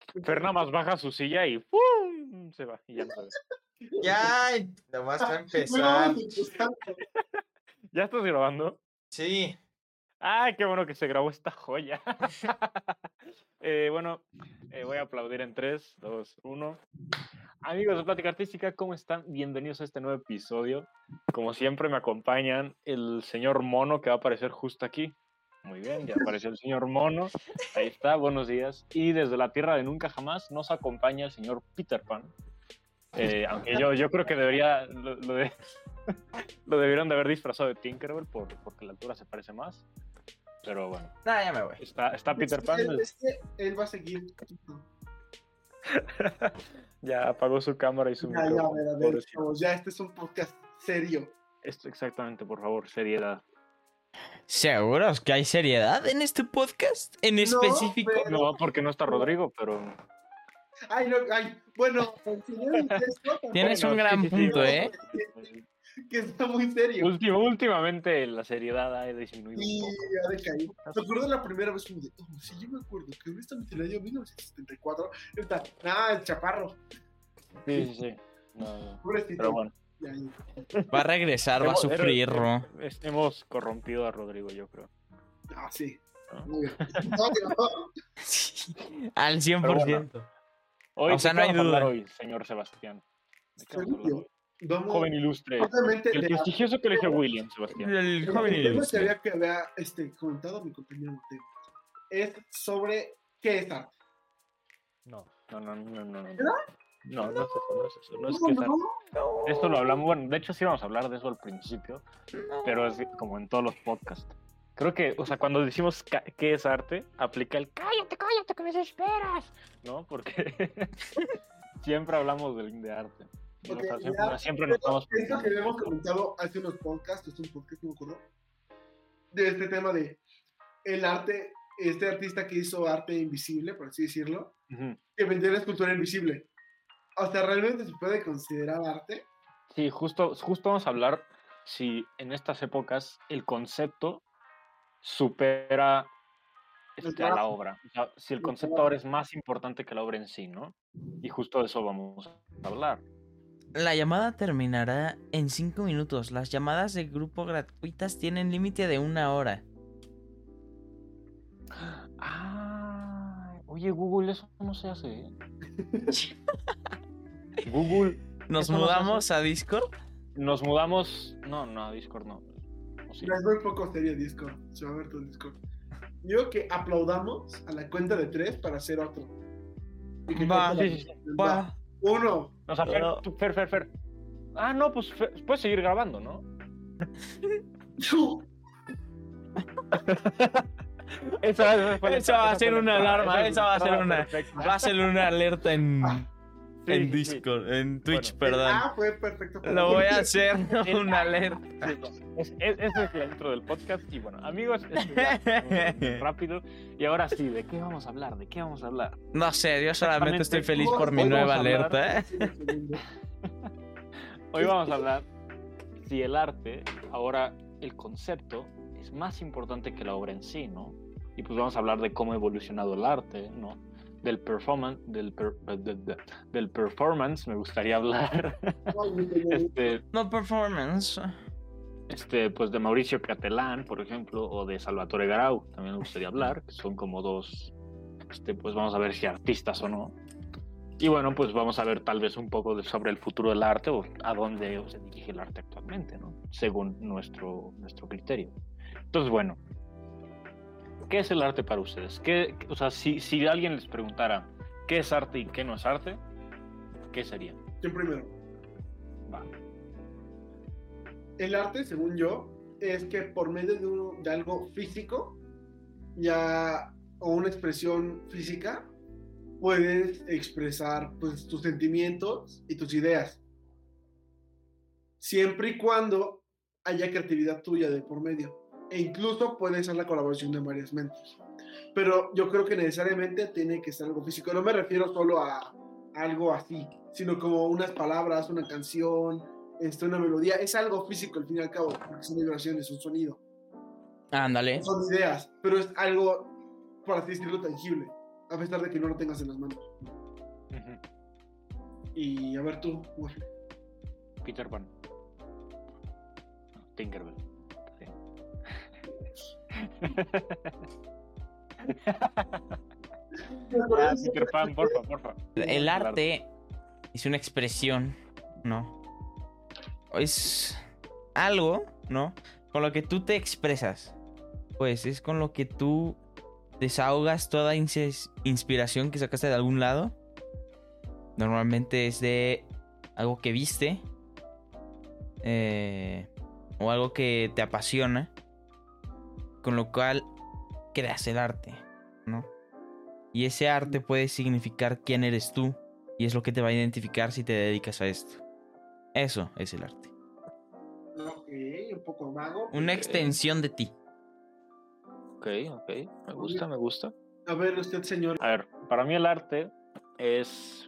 Fer nada más baja su silla y ¡pum! Se va y ya no se ve. Ya, nomás para empezar. ¿Ya estás grabando? Sí. ¡Ay, qué bueno que se grabó esta joya! Voy a aplaudir en 3, 2, 1. Amigos de Plática Artística, ¿cómo están? Bienvenidos a este nuevo episodio. Como siempre me acompañan el señor Mono que va a aparecer justo aquí. Muy bien, ya apareció el señor Mono. Ahí está, buenos días. Y desde la tierra de nunca jamás nos acompaña el señor Peter Pan. Aunque yo creo que lo debieron de haber disfrazado de Tinkerbell porque la altura se parece más. Pero bueno. Nada, ya me voy. Está Peter Pan. Es que él va a seguir. Ya apagó su cámara y su Ya, micrófono. a ver, chavos, ya este es un podcast serio. Esto exactamente, por favor, seriedad. ¿Seguros que hay seriedad en este podcast? ¿En No, específico? pero- No, porque no está Rodrigo, pero... Ay, no, bueno, el señor Intesco Tienes Bueno, un gran punto, ¿eh? que está muy serio. Últimamente la seriedad ha disminuido Y un poco. ha decaído. Me acuerdo la primera vez como de, sí, yo me acuerdo que honestamente en el año 1974, está, el chaparro, Sí. No. pobrecito. Pero bueno. Ya. Va a regresar, va a sufrir. Hemos corrompido a Rodrigo, yo creo. Sí. ¿No? Muy bien. No, Al 100%. Hoy, O sea, ¿de no qué hay vamos a hablar duda. hoy, señor Sebastián? ¿De qué vamos a según hablar yo, hoy? vamos, Joven ilustre. obviamente, El prestigioso colegio William, Sebastián. El joven el tema ilustre. que había comentado mi compañero Mateo es sobre qué es arte. No. No ¿Verdad? es eso. No es que es arte. Esto lo hablamos, bueno, de hecho sí vamos a hablar de eso al principio, pero es como en todos los podcasts. Creo que, o sea, cuando decimos qué es arte, aplica el cállate, que me desesperas, ¿no? Porque siempre hablamos de arte. Y, Ok, o sea, ya, siempre nos estamos... esto que habíamos comentado hace unos podcasts, es un podcast, no me acuerdo, de este tema de el arte, este artista que hizo arte invisible, por así decirlo, Ujú. que vendió la escultura invisible. O sea, ¿realmente se puede considerar arte? Sí, justo vamos a hablar si en estas épocas el concepto supera a la obra. O sea, si el concepto ahora es más importante que la obra en sí, ¿no? Y justo de eso vamos a hablar. La llamada terminará en 5 minutos. Las llamadas de grupo gratuitas tienen límite de 1 hora. Oye, Google, eso no se hace, ¿eh? Google. ¿Nos eso no se mudamos a Discord? Nos mudamos. No, a Discord no. O sí. Es muy poco serio Discord. Se va a ver todo Discord. Digo que aplaudamos a la cuenta de 3 para hacer otro. Y que Va, cuente sí. Va. 1. O sea, Fer. No, pues puedes seguir grabando, ¿no? Eso va a ser una alarma. Esa va a ser una. Perfecto. Va a ser una alerta en Sí. Discord, en Twitch, Bueno, perdón. Fue perfecto. Lo voy a hacer una alerta. Ese es la intro del podcast. Y bueno, amigos, rápido. Y ahora sí, ¿de qué vamos a hablar? No sé, yo solamente estoy feliz Hoy por mi vamos nueva a hablar- alerta. Hoy vamos a hablar si el arte, ahora el concepto, es más importante que la obra en sí, ¿no? Y pues vamos a hablar de cómo ha evolucionado el arte, ¿no? Del performance, del performance, me gustaría hablar. No performance. Pues de Mauricio Catalán, por ejemplo, o de Salvatore Garau, también me gustaría hablar, que son como dos, pues vamos a ver si artistas o no. Y bueno, pues vamos a ver tal vez un poco sobre el futuro del arte o a dónde se dirige el arte actualmente, ¿no? Según nuestro criterio. Entonces, bueno, ¿qué es el arte para ustedes? O sea, si alguien les preguntara qué es arte y qué no es arte, ¿qué sería? ¿Quién primero? Va. El arte, según yo, es que por medio de algo físico, o una expresión física, puedes expresar pues tus sentimientos y tus ideas. Siempre y cuando haya creatividad tuya de por medio. E incluso puede ser la colaboración de varias mentes. Pero yo creo que necesariamente tiene que ser algo físico. No me refiero solo a algo así, sino como unas palabras, una canción, una melodía. Es algo físico al fin y al cabo, porque son vibraciones, son sonido. Ándale. Son ideas, pero es algo, por así decirlo, tangible. a pesar de que no lo tengas en las manos. Y a ver tú, Waffle. Peter Pan. Tinkerbell. Sí. Peter Pan, porfa. El arte es una expresión, ¿no? Es algo, ¿no? Con lo que tú te expresas. Pues es con lo que tú desahogas toda inspiración que sacaste de algún lado. Normalmente es de algo que viste. O algo que te apasiona. Con lo cual creas el arte, ¿no? Y ese arte puede significar quién eres tú. Y es lo que te va a identificar si te dedicas a esto. Eso es el arte. Ok, un poco vago. Una extensión de ti. Ok. Me gusta. A ver, usted, señor. A ver, para mí el arte es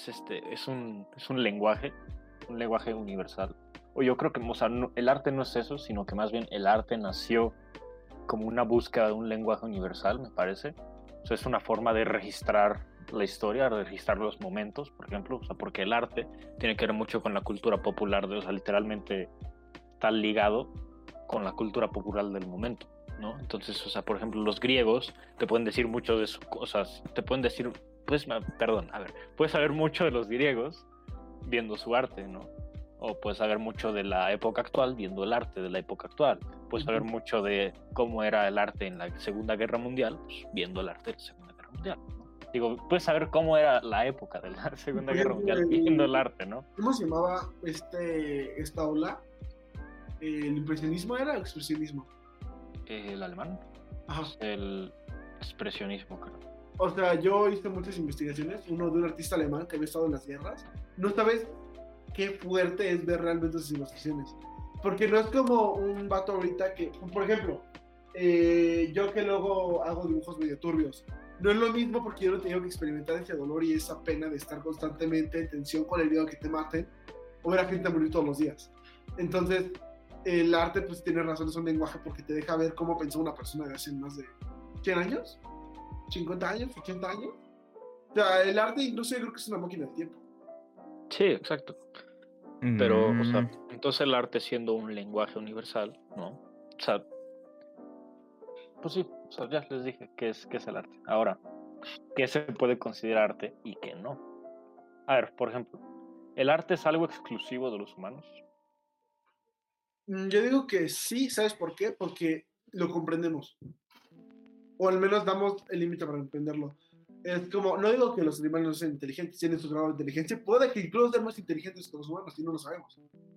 un lenguaje universal. O yo creo que, o sea, el arte no es eso, sino que más bien el arte nació como una búsqueda de un lenguaje universal, me parece. O sea, es una forma de registrar la historia, de registrar los momentos, por ejemplo, o sea, porque el arte tiene que ver mucho con la cultura popular, o sea, literalmente está ligado con la cultura popular del momento, ¿no? Entonces, o sea, por ejemplo, los griegos te pueden decir mucho de sus cosas, te pueden decir, pues, perdón, a ver, puedes saber mucho de los griegos viendo su arte, ¿no? O puedes saber mucho de la época actual viendo el arte de la época actual. Puedes saber mucho de cómo era el arte en la Segunda Guerra Mundial, pues, viendo el arte de la Segunda Guerra Mundial, ¿no? Digo, puedes saber cómo era la época de la Segunda Guerra Mundial viendo el arte, ¿no? ¿Cómo se llamaba esta ola? ¿El impresionismo era o expresionismo? El alemán. Ajá. El expresionismo, creo. O sea, yo hice muchas investigaciones, uno de un artista alemán que había estado en las guerras. No sabes qué fuerte es ver realmente sus ilustraciones. Porque no es como un vato ahorita que, por ejemplo, yo que luego hago dibujos medio turbios, no es lo mismo porque yo no tengo que experimentar ese dolor y esa pena de estar constantemente en tensión con el miedo a que te maten o ver a gente morir todos los días. Entonces, el arte pues tiene razón, es un lenguaje porque te deja ver cómo pensó una persona de hace más de 100 años, 50 años, 80 años. O sea, el arte incluso yo creo que es una máquina del tiempo. Sí, exacto. Pero, o sea, entonces el arte siendo un lenguaje universal, ¿no? O sea, pues sí, o sea, ya les dije qué es el arte. Ahora, ¿qué se puede considerar arte y qué no? A ver, por ejemplo, ¿el arte es algo exclusivo de los humanos? Yo digo que sí, ¿sabes por qué? Porque lo comprendemos. O al menos damos el límite para entenderlo. Es como, no digo que los animales no sean inteligentes, tienen su grado de inteligencia, puede que incluso sean más inteligentes que los humanos, y no lo sabemos.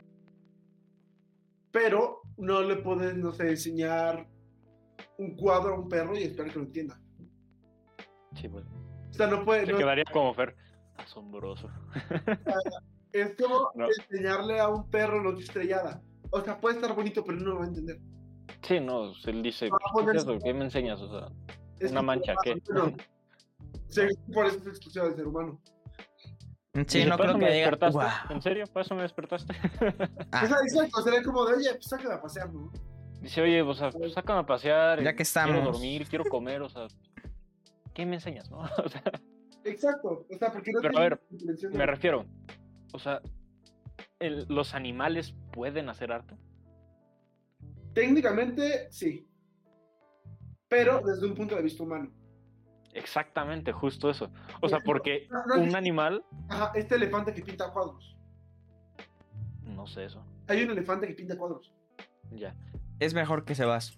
Pero no le puedes, no sé, enseñar un cuadro a un perro y esperar que lo entienda. Sí, pues. O sea, no puede. Se No, quedaría como Fer, asombroso. es como No. enseñarle a un perro noche estrellada. O sea, puede estar bonito, pero no lo va a entender. Sí, no, él dice, ¿qué es eso? ¿Qué me enseñas? O sea, Es una que, mancha, ¿qué? Bueno, sí, por eso es exclusiva del ser humano. Sí, Dice, no ¿para creo eso que me diga. despertaste? Wow. ¿En serio? ¿Para eso me despertaste? Ah, Exacto, sería como de, oye, pues sáquela a pasear, ¿no? Dice, oye, o sea, pues, sácame a pasear. Ya que estamos. Quiero dormir, quiero comer, o sea, ¿qué me enseñas, no? O sea, Exacto, o sea, porque no pero a ver, intención de... me refiero, o sea, ¿los animales pueden hacer arte? Técnicamente, sí. Pero desde un punto de vista humano. Exactamente, justo eso. O sea, porque No, un animal, Ajá, este elefante que pinta cuadros. no sé eso, Hay un elefante que pinta cuadros. ya. es mejor que se vas.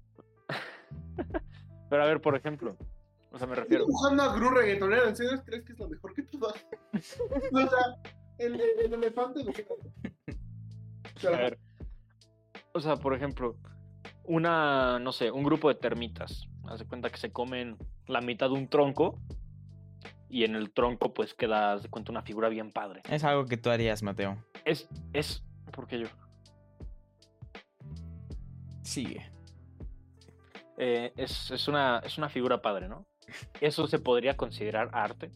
Pero a ver, por ejemplo, o sea, me Estoy refiero, dibujando a Gru reggaetonero, ¿en serio crees que es lo mejor que tú haces? O sea, el elefante... a ver, o sea, por ejemplo, no sé, un grupo de termitas, haz de cuenta que se comen la mitad de un tronco y en el tronco pues queda, haz de cuenta, una figura bien padre. Es algo que tú harías, Mateo. Es, porque yo, Sigue. es una figura padre, ¿no? ¿Eso se podría considerar arte?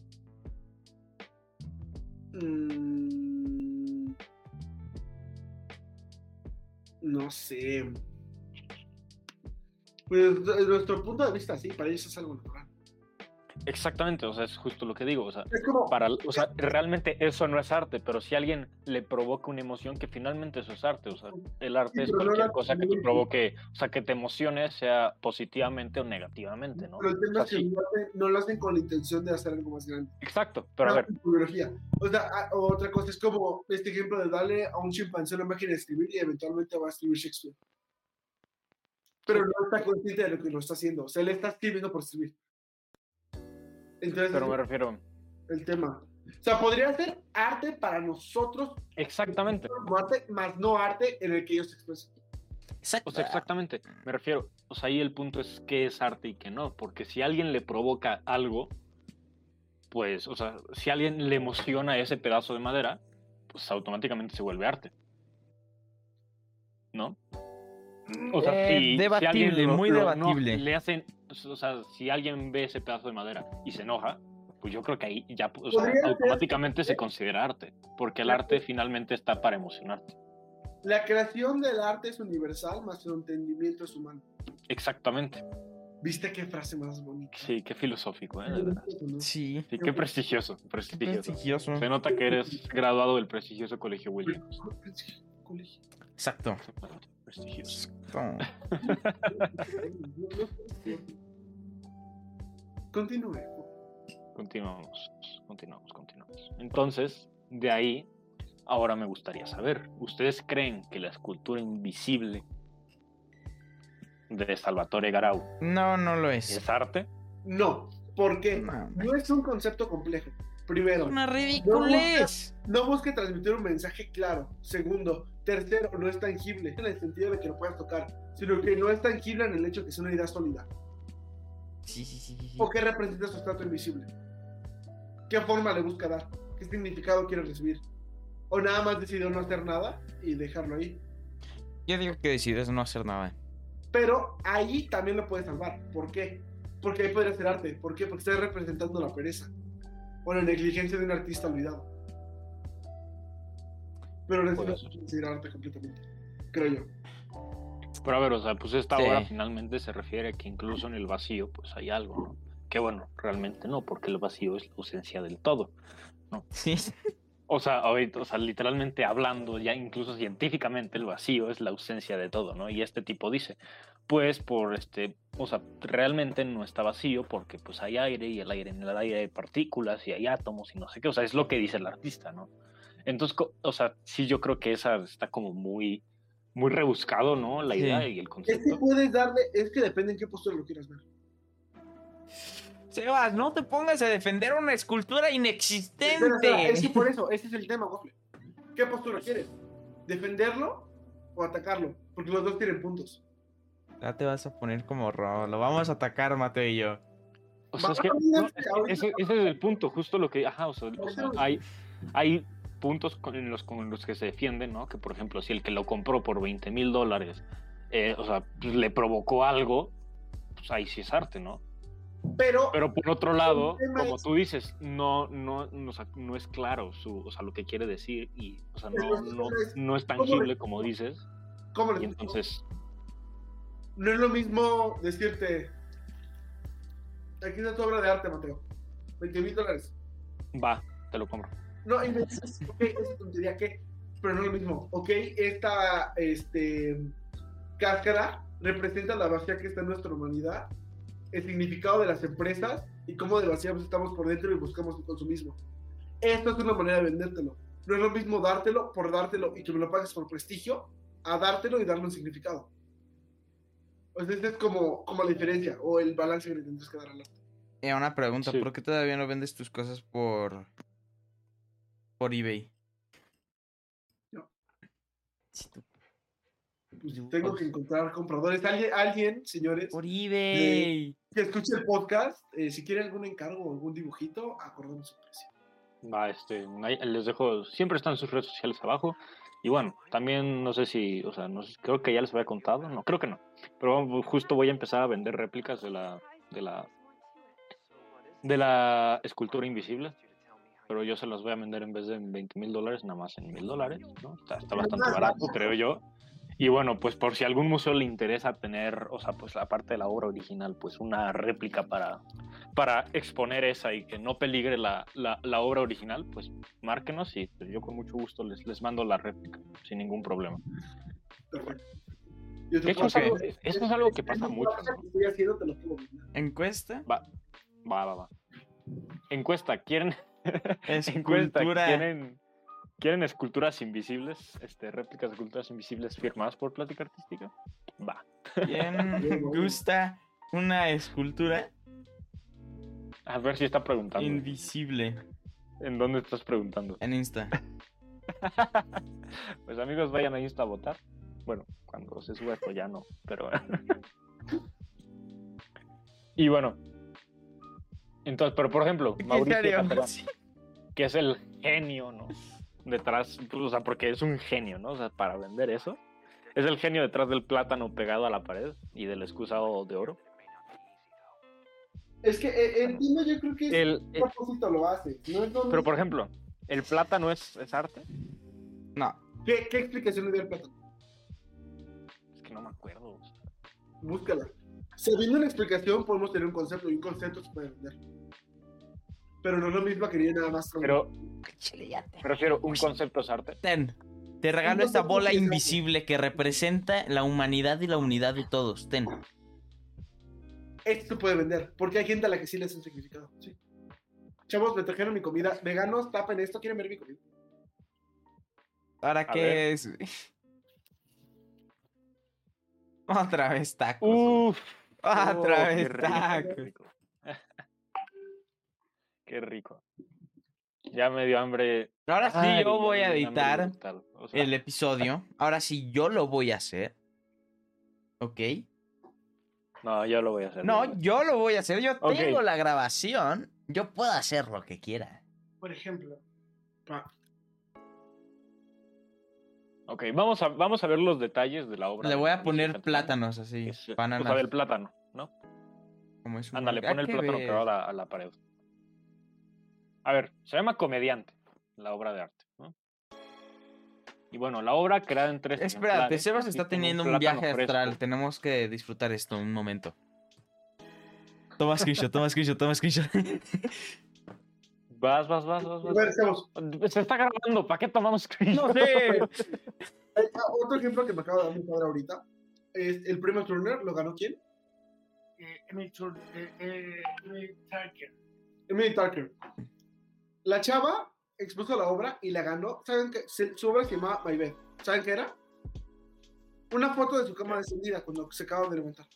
No sé. Pues desde nuestro punto de vista, sí, para ellos es algo natural. Exactamente, o sea, es justo lo que digo, o sea, Es como, o sea, realmente eso no es arte, pero si alguien le provoca una emoción, que finalmente eso es arte, o sea, el arte sí, es pero no cualquier la- cosa que te provoque, o sea, que te emocione, sea positivamente o negativamente, ¿no? pero el O tema sea, es que sí, no lo hacen con la intención de hacer algo más grande. exacto, pero a ver, Biología. O sea, otra cosa es como este ejemplo de darle a un chimpancé una máquina de escribir y eventualmente va a escribir Shakespeare. Pero sí, no está consciente de lo que lo está haciendo. O sea, él está escribiendo por escribir. Entonces, pero me refiero, el tema. O sea, podría ser arte para nosotros, exactamente, como arte, más no arte en el que ellos se expresan. Exacto. o sea, exactamente, me refiero, o sea, ahí el punto es qué es arte y qué no, porque si alguien le provoca algo, pues, o sea, si alguien le emociona ese pedazo de madera, pues automáticamente se vuelve arte, ¿no? O sea, si alguien Debatible, muy no debatible. le hacen, o sea, si alguien ve ese pedazo de madera y se enoja, pues yo creo que ahí ya, o sea, Podría automáticamente se considera arte, porque el arte finalmente está para emocionarte. La creación del arte es universal, más su entendimiento es humano. Exactamente. ¿Viste qué frase más bonita? Sí, qué filosófico, ¿eh? De verdad. Sí. Sí, qué prestigioso, Qué prestigioso. prestigioso. Se nota que eres graduado del prestigioso Colegio Williams. Colegio. Exacto. Exactamente, prestigioso. Exacto. Continúe. Continuamos. Entonces, de ahí, ahora me gustaría saber, ¿ustedes creen que la escultura invisible de Salvatore Garau No, no lo es. es arte? No, ¿por qué? No. No es un concepto complejo. Primero, Una ridiculez. no busque transmitir un mensaje claro. Segundo, tercero, no es tangible en el sentido de que lo puedas tocar, sino que no es tangible en el hecho de que es una idea sólida. Sí. ¿O qué representa su estatua invisible? ¿Qué forma le busca dar? ¿Qué significado quiere recibir? ¿O nada más decidió no hacer nada y dejarlo ahí? Yo digo que decides no hacer nada. Pero ahí también lo puedes salvar. ¿Por qué? Porque ahí podría ser arte. ¿Por qué? Porque estás representando la pereza o la negligencia de un artista olvidado. Pero no Puede es ser. considerar arte completamente, creo yo. Pero a ver, o sea, pues esta Sí. obra finalmente se refiere a que incluso en el vacío, pues hay algo, ¿no? Que bueno, realmente no, porque el vacío es la ausencia del todo. Sí. O sea, ahorita, o sea, literalmente hablando, ya incluso científicamente, el vacío es la ausencia de todo, ¿no? Y este tipo dice, pues o sea, realmente no está vacío porque pues hay aire y en el aire hay partículas y hay átomos y no sé qué, o sea, es lo que dice el artista, ¿no? Entonces, o sea, sí, yo creo que esa está como muy rebuscado, ¿no? La Sí. idea y el Es que concepto. puedes darle, es que depende en qué postura lo quieras ver. Sebas, no te pongas a defender una escultura Espera, inexistente. es que por eso, ese es el tema, Waffle. ¿Qué postura quieres? ¿Defenderlo o atacarlo? Porque los dos tienen puntos. Ya te vas a poner como Ro. Lo vamos a atacar, Mateo y yo. O sea, es que no, ese es el punto, justo lo que, ajá, o sea, hay puntos con los que se defienden, ¿no? Que por ejemplo, si el que lo compró por $20,000, o sea, pues, le provocó algo, pues ahí sí es arte, ¿no? Pero por otro lado, el tema como es- tú dices, o sea, no es claro o sea, lo que quiere decir y, o sea, no es tangible como dices, ¿cómo les y explico? entonces, No es lo mismo decirte, aquí está tu obra de arte, Mateo. $20,000. va, te lo compro. No, y me dices, ok, esa tontería que, pero no es lo mismo. Ok, esta cáscara representa la vacía que está en nuestra humanidad, el significado de las empresas y cómo de vaciados estamos por dentro y buscamos el consumismo. Esto es una manera de vendértelo. No es lo mismo dártelo por dártelo y que me lo pagues por prestigio, a dártelo y darle un significado. O sea, esta es como la diferencia o el balance que le tendrás que dar al arte. Una pregunta, Sí. ¿por qué todavía no vendes tus cosas por eBay? No. Sí, Pues tengo que encontrar compradores. Alguien, señores, por eBay. que escuche el podcast, si quiere algún encargo o algún dibujito, acordamos su precio. Va, ahí les dejo, siempre están sus redes sociales abajo. Y bueno, también no sé si, o sea, creo que ya les había contado, no, creo que no. Pero justo voy a empezar a vender réplicas de la escultura invisible. Pero yo se las voy a vender en vez de en $20,000, nada más en $1,000, ¿no? Está bastante barato, creo yo. Y bueno, pues por si a algún museo le interesa tener, o sea, pues aparte de la obra original, pues una réplica para exponer esa y que no peligre la obra original, pues márquenos y pues, yo con mucho gusto les mando la réplica, sin ningún problema. Perfecto. De hecho, esto es algo que pasa mucho, ¿no? Que estoy haciendo, te lo puedo mandar. ¿Encuesta? Va. Encuesta, ¿quieren? Escultura. ¿Quieren esculturas invisibles? Réplicas de esculturas invisibles firmadas por Plática Artística. Va. ¿Quién gusta una escultura A ver si está preguntando. invisible? ¿En dónde estás preguntando? En Insta. Pues amigos, vayan a Insta a votar. Bueno, cuando se suba esto ya no, pero... Y bueno. Entonces, pero por ejemplo, Mauricio Catalán, que es el genio, ¿no? Detrás, pues, o sea, porque es un genio, ¿no? O sea, para vender eso. Es el genio detrás del plátano pegado a la pared y del excusado de oro. Es que entiendo, yo creo que a propósito lo hace. No es pero por ejemplo, ¿el plátano es arte? No. ¿Qué explicación le dio el plátano? Es que no me acuerdo. Búscala. Sabiendo una explicación podemos tener un concepto y un concepto se puede vender. Pero no es lo mismo que nada más. Pero me refiero, ¿un concepto es arte? Te regalo esta bola invisible que representa la humanidad y la unidad de todos. Ten. Esto se puede vender, porque hay gente a la que sí le hace un significado. Sí. Chavos, me trajeron mi comida. Veganos, tapen esto, ¿quieren ver mi comida? ¿Ahora qué es? Otra vez tacos. Uf. Otra vez tacos. Qué rico. Ya me dio hambre. Ahora sí yo voy a editar o sea, el episodio. Ahora sí yo lo voy a hacer. ¿Ok? No, yo lo voy a hacer. No, yo lo voy a hacer. Yo tengo la grabación. Yo puedo hacer lo que quiera. Por ejemplo. Ok, vamos a ver los detalles de la obra. Le voy a poner plátanos así. Bananas. O sea, del plátano, ¿no? Como es un... Ándale, pon el plátano pegado a la pared. A ver, se llama Comediante, la obra de arte, ¿no? Y bueno, la obra creada en 3 Espérate, Sebas está teniendo un viaje astral. Fresco. Tenemos que disfrutar esto un momento. Toma screenshot. Vas. A ver, estamos. Se está grabando, ¿para qué tomamos screenshot? No sé. Otro ejemplo que me acaba de dar mi padre ahorita es el premio Turner. ¿Lo ganó quién? Emily Tarker. La chava expuso la obra y la ganó. ¿Saben qué? Su obra se llamaba My Bed. ¿Saben qué era? Una foto de su cama descendida cuando se acaba de levantar.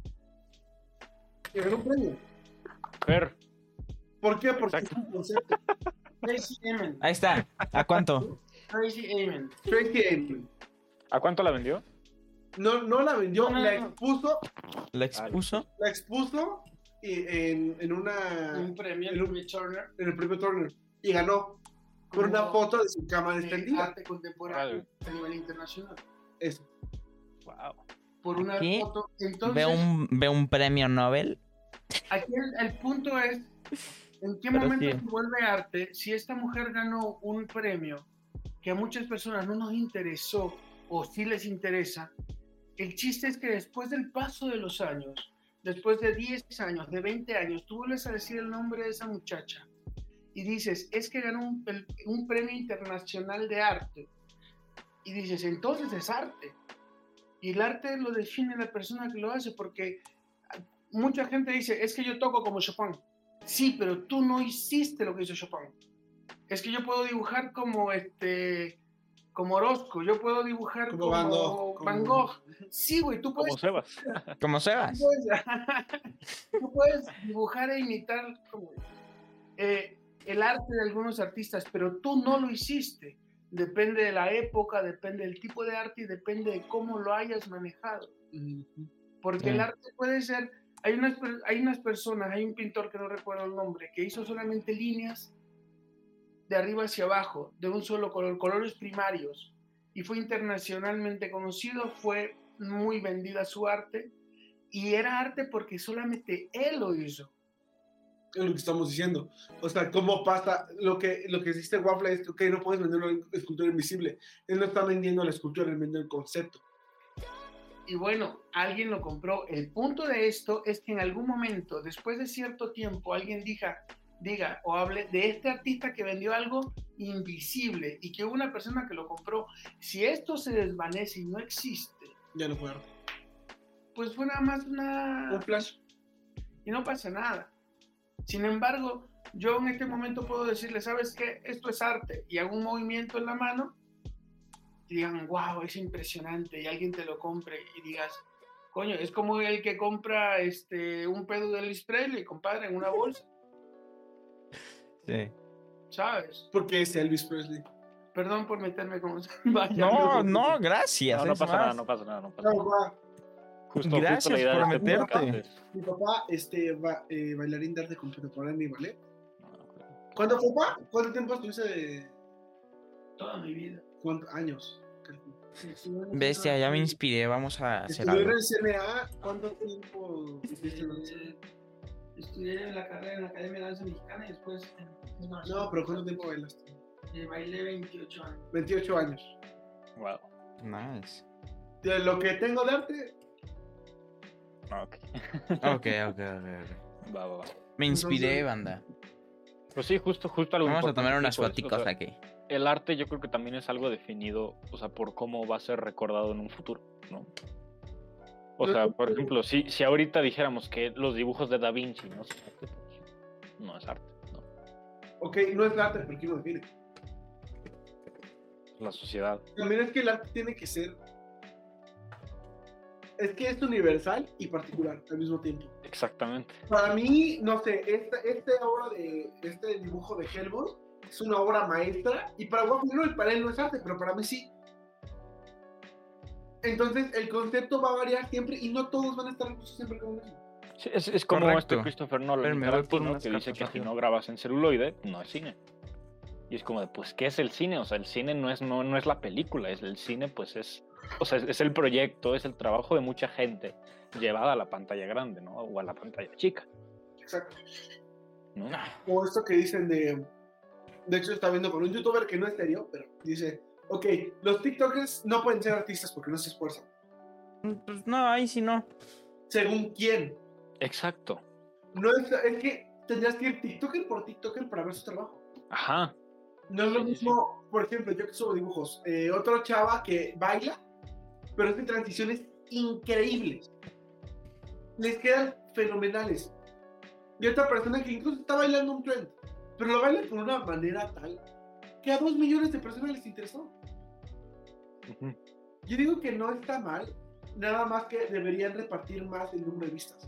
Y ganó un premio. Fer. ¿Por qué? Porque es un concepto. Tracy Emin. Ahí está. ¿A cuánto? Tracy Emin. Tracy Emin. ¿A cuánto la vendió? No la vendió, No. la expuso. ¿La expuso? La expuso en una. Un premio en Turner. En el premio Turner. Y ganó. Por una foto de su cama extendida. Arte contemporáneo a nivel internacional. Eso. Wow. Por una ¿Qué? foto. Entonces, ¿Ve un premio Nobel? aquí el punto es: ¿en qué Pero momento sí. se vuelve arte si esta mujer ganó un premio que a muchas personas no nos interesó o sí les interesa? El chiste es que después del paso de los años, después de 10 años, de 20 años, tú vuelves a decir el nombre de esa muchacha y dices, es que ganó un premio internacional de arte. Y dices, entonces es arte. Y el arte lo define la persona que lo hace, porque mucha gente dice, es que yo toco como Chopin. Sí, pero tú no hiciste lo que hizo Chopin. Es que yo puedo dibujar como Orozco, yo puedo dibujar como Van Gogh. Sí, güey, tú puedes. Como Sebas. Como Sebas. Tú puedes dibujar e imitar el arte de algunos artistas, pero tú no lo hiciste. Depende de la época, depende del tipo de arte y depende de cómo lo hayas manejado. Porque el arte puede ser. Hay unas personas, hay un pintor que no recuerdo el nombre, que hizo solamente líneas de arriba hacia abajo, de un solo color, colores primarios, y fue internacionalmente conocido, fue muy vendida su arte, y era arte porque solamente él lo hizo. Es lo que estamos diciendo. O sea, ¿cómo pasa? Lo que existe Waffle es que no puedes vender una escultura invisible. Él no está vendiendo la escultura, él vende el concepto. Y bueno, alguien lo compró. El punto de esto es que en algún momento, después de cierto tiempo, alguien diga o hable de este artista que vendió algo invisible y que hubo una persona que lo compró. Si esto se desvanece y no existe, Ya no fue arte. pues fue nada más Un flash. y no pasa nada. Sin embargo, yo en este momento puedo decirle, ¿sabes qué? Esto es arte, y hago un movimiento en la mano y digan, wow, es impresionante, y alguien te lo compre y digas, coño, es como el que compra un pedo de Elvis Presley, compadre, en una bolsa, Sí. ¿sabes? Porque es Elvis Presley. Perdón por meterme con... Vaya, No, no, gracias. No es pasa nada, más. no pasa nada, no pasa No, nada. va. Justo Gracias la idea por de este meterte. podcast es- Mi papá, bailarín de arte contemporáneo y ballet. No, ¿Cuándo fue, papá? ¿Cuánto tiempo estuviste de...? toda mi vida. ¿Cuántos años? Bestia, ya me inspiré. Vamos a hacer Estudió en algo. el CNA. ¿Cuánto tiempo hiciste danza? Estudié en la carrera en la Academia de Danza Mexicana y después... No, pero ¿cuánto tiempo bailaste? bailé 28 años. 28 años. Wow. Nice. De lo que tengo de arte, Ok. Ok. Va. Me inspiré, Entonces- banda. Pues sí, justo algo Vamos a tomar importante, unas pues, foticos o sea, aquí. el arte yo creo que también es algo definido, o sea, por cómo va a ser recordado en un futuro, ¿no? O sea, por ejemplo, si ahorita dijéramos que los dibujos de Da Vinci no son arte, pues no es arte, ¿no? ok, no es arte, pero ¿quién lo define? La sociedad. También es que el arte tiene que ser... Es que es universal y particular al mismo tiempo. Exactamente. Para mí, no sé, esta obra de este dibujo de Hellboy es una obra maestra y para Waffle y para él no es arte, pero para mí sí. Entonces el concepto va a variar siempre y no todos van a estar siempre con lo mismo. Sí, es como Correcto. este Christopher Nolan, Pero me voy por Tarantino, unas que dice cartas que si rápido. no grabas en celuloide, no es cine. Y es como de, pues, ¿qué es el cine? O sea, el cine no es la película, es el cine, pues es el proyecto, es el trabajo de mucha gente llevada a la pantalla grande, ¿no? O a la pantalla chica, Exacto. ¿no? O esto que dicen de hecho está viendo con un youtuber que no es serio, pero dice, ok, los TikTokers no pueden ser artistas porque no se esfuerzan. Pues no, ahí sí no. ¿Según quién? Exacto. No es que tendrías que ir TikToker por TikToker para ver su trabajo. Ajá. No es lo Sí, sí, mismo, por ejemplo, yo que subo dibujos, otra chava que baila, pero hace transiciones increíbles. Les quedan fenomenales. Y otra persona que incluso está bailando un trend, pero lo baila con una manera tal que a 2 millones de personas les interesó. Ujú. Yo digo que no está mal, nada más que deberían repartir más el número de vistas.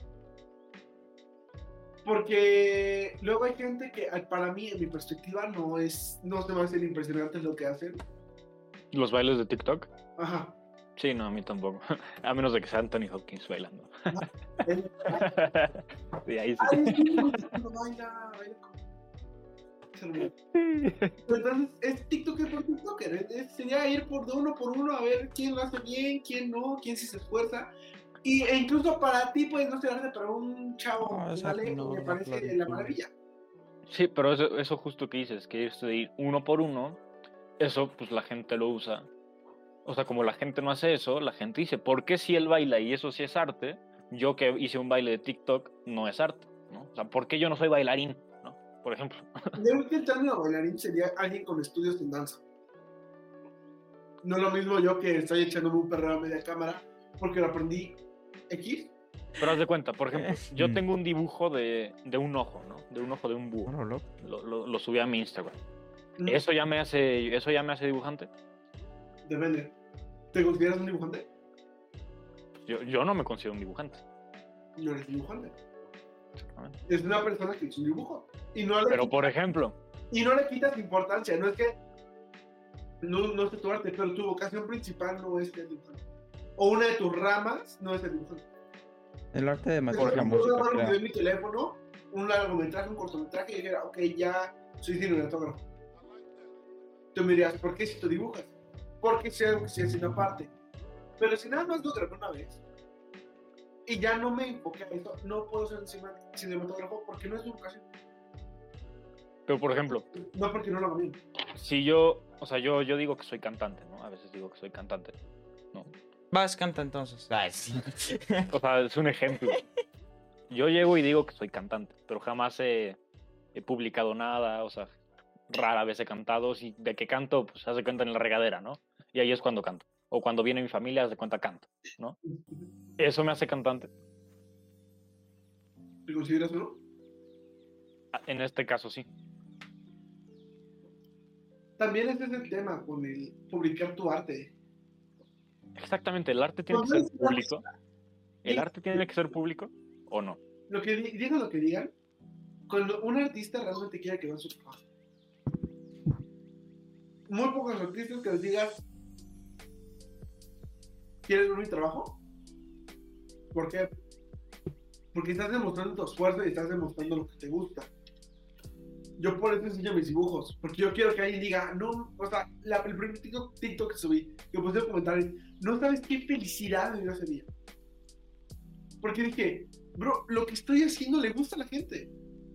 Porque luego hay gente que para mí, en mi perspectiva, no se me hace impresionante lo que hacen. Los bailes de TikTok. Ajá. Sí, no, a mí tampoco. A menos de que sea Anthony Hopkins bailando. Sí, ahí sí. Ay, sí, baila Entonces, es TikToker por TikToker. Sería ir de uno por uno a ver quién lo hace bien, quién no, quién sí se esfuerza. E incluso para ti puede no ser arte, para un chavo No, que esa vale, no, me no, parece claro, la sí. maravilla. Sí, pero eso justo que dices, que irse de ir uno por uno, eso pues la gente lo usa. O sea, como la gente no hace eso, la gente dice, ¿por qué si él baila y eso sí es arte? Yo que hice un baile de TikTok no es arte, ¿no? O sea, ¿por qué yo no soy bailarín? ¿No? Por ejemplo. Creo que el término bailarín sería alguien con estudios en danza. No lo mismo yo que estoy echándome un perreo a media cámara porque lo aprendí X. Pero haz de cuenta, por ejemplo, yo Mm. tengo un dibujo de un ojo, ¿no? De un ojo de un búho. Bueno, loco. Lo subí a mi Instagram. ¿Eso ya me hace dibujante? Depende. ¿Te consideras un dibujante? Yo no me considero un dibujante. No eres un dibujante. Exactamente. Es una persona que hizo un dibujo. Y no Pero por ejemplo, le quitas importancia. No es que no es tu arte, pero tu vocación principal no es el dibujante. O una de tus ramas no es el dibujante. El arte de Por matar la ejemplo, música, yo grabar un video creo. en mi teléfono, un largometraje, un cortometraje, y dijera, ok, ya soy cinematógrafo. Tú me dirías, ¿por qué si tú dibujas? Porque sé algo que estoy haciendo aparte. Pero si nada más lo grabé una vez y ya no me enfoqué a eso, no puedo ser un cinematógrafo porque no es mi vocación. pero por ejemplo, No porque no lo hago bien. si yo digo que soy cantante, ¿no? A veces digo que soy cantante, ¿no? Vas, canta entonces. Ay, sí. O sea, es un ejemplo. Yo llego y digo que soy cantante, pero jamás he publicado nada, o sea, rara vez he cantado. Si de que canto, pues hace cuenta en la regadera, ¿no? Y ahí es cuando canto. O cuando viene mi familia, hace cuenta canto, ¿no? Eso me hace cantante. ¿Te consideras uno? En este caso, sí. También ese es el tema con el publicar tu arte. Exactamente, el arte tiene que ser público. ¿El arte tiene que ser público o no? Lo que digan lo que digan, cuando un artista realmente quiere que vean su trabajo. Muy pocos artistas que les digas, ¿quieres ver mi trabajo? ¿Por qué? Porque estás demostrando tu esfuerzo y estás demostrando lo que te gusta. Yo por eso enseño mis dibujos, porque yo quiero que alguien diga, no, o sea, el primer TikTok que subí, que puse en comentarios, no sabes qué felicidad me dio ese día. Porque dije, bro, lo que estoy haciendo le gusta a la gente.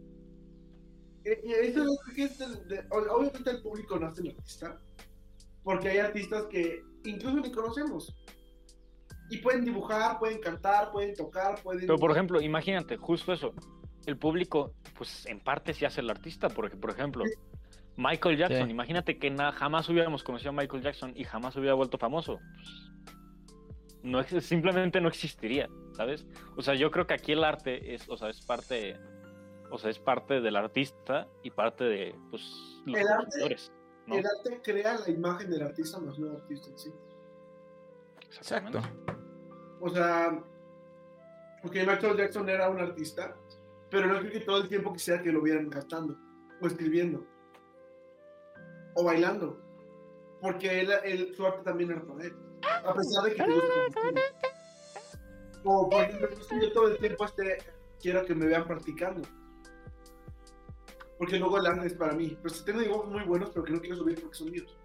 Eso es obviamente el público no hace el artista, porque hay artistas que incluso ni conocemos. Y pueden dibujar, pueden cantar, pueden tocar, pueden... Pero por ejemplo, imagínate, justo eso. El público, pues en parte sí hace el artista, porque por ejemplo, Michael Jackson, imagínate que jamás hubiéramos conocido a Michael Jackson y jamás hubiera vuelto famoso. Pues, no, simplemente no existiría, ¿sabes? O sea, yo creo que aquí el arte es parte del artista y parte de, pues, los productores, ¿no? El arte crea la imagen del artista, más no el artista en sí. Exacto. O sea, porque Michael Jackson era un artista, pero no creo que todo el tiempo quisiera que lo vieran cantando, o escribiendo, o bailando, porque su arte también era para él, a pesar de que te gusta. O por ejemplo, yo todo el tiempo quiero que me vean practicando, porque luego el arte es para mí. Pues tengo dibujos muy buenos, pero que no quiero subir porque son míos.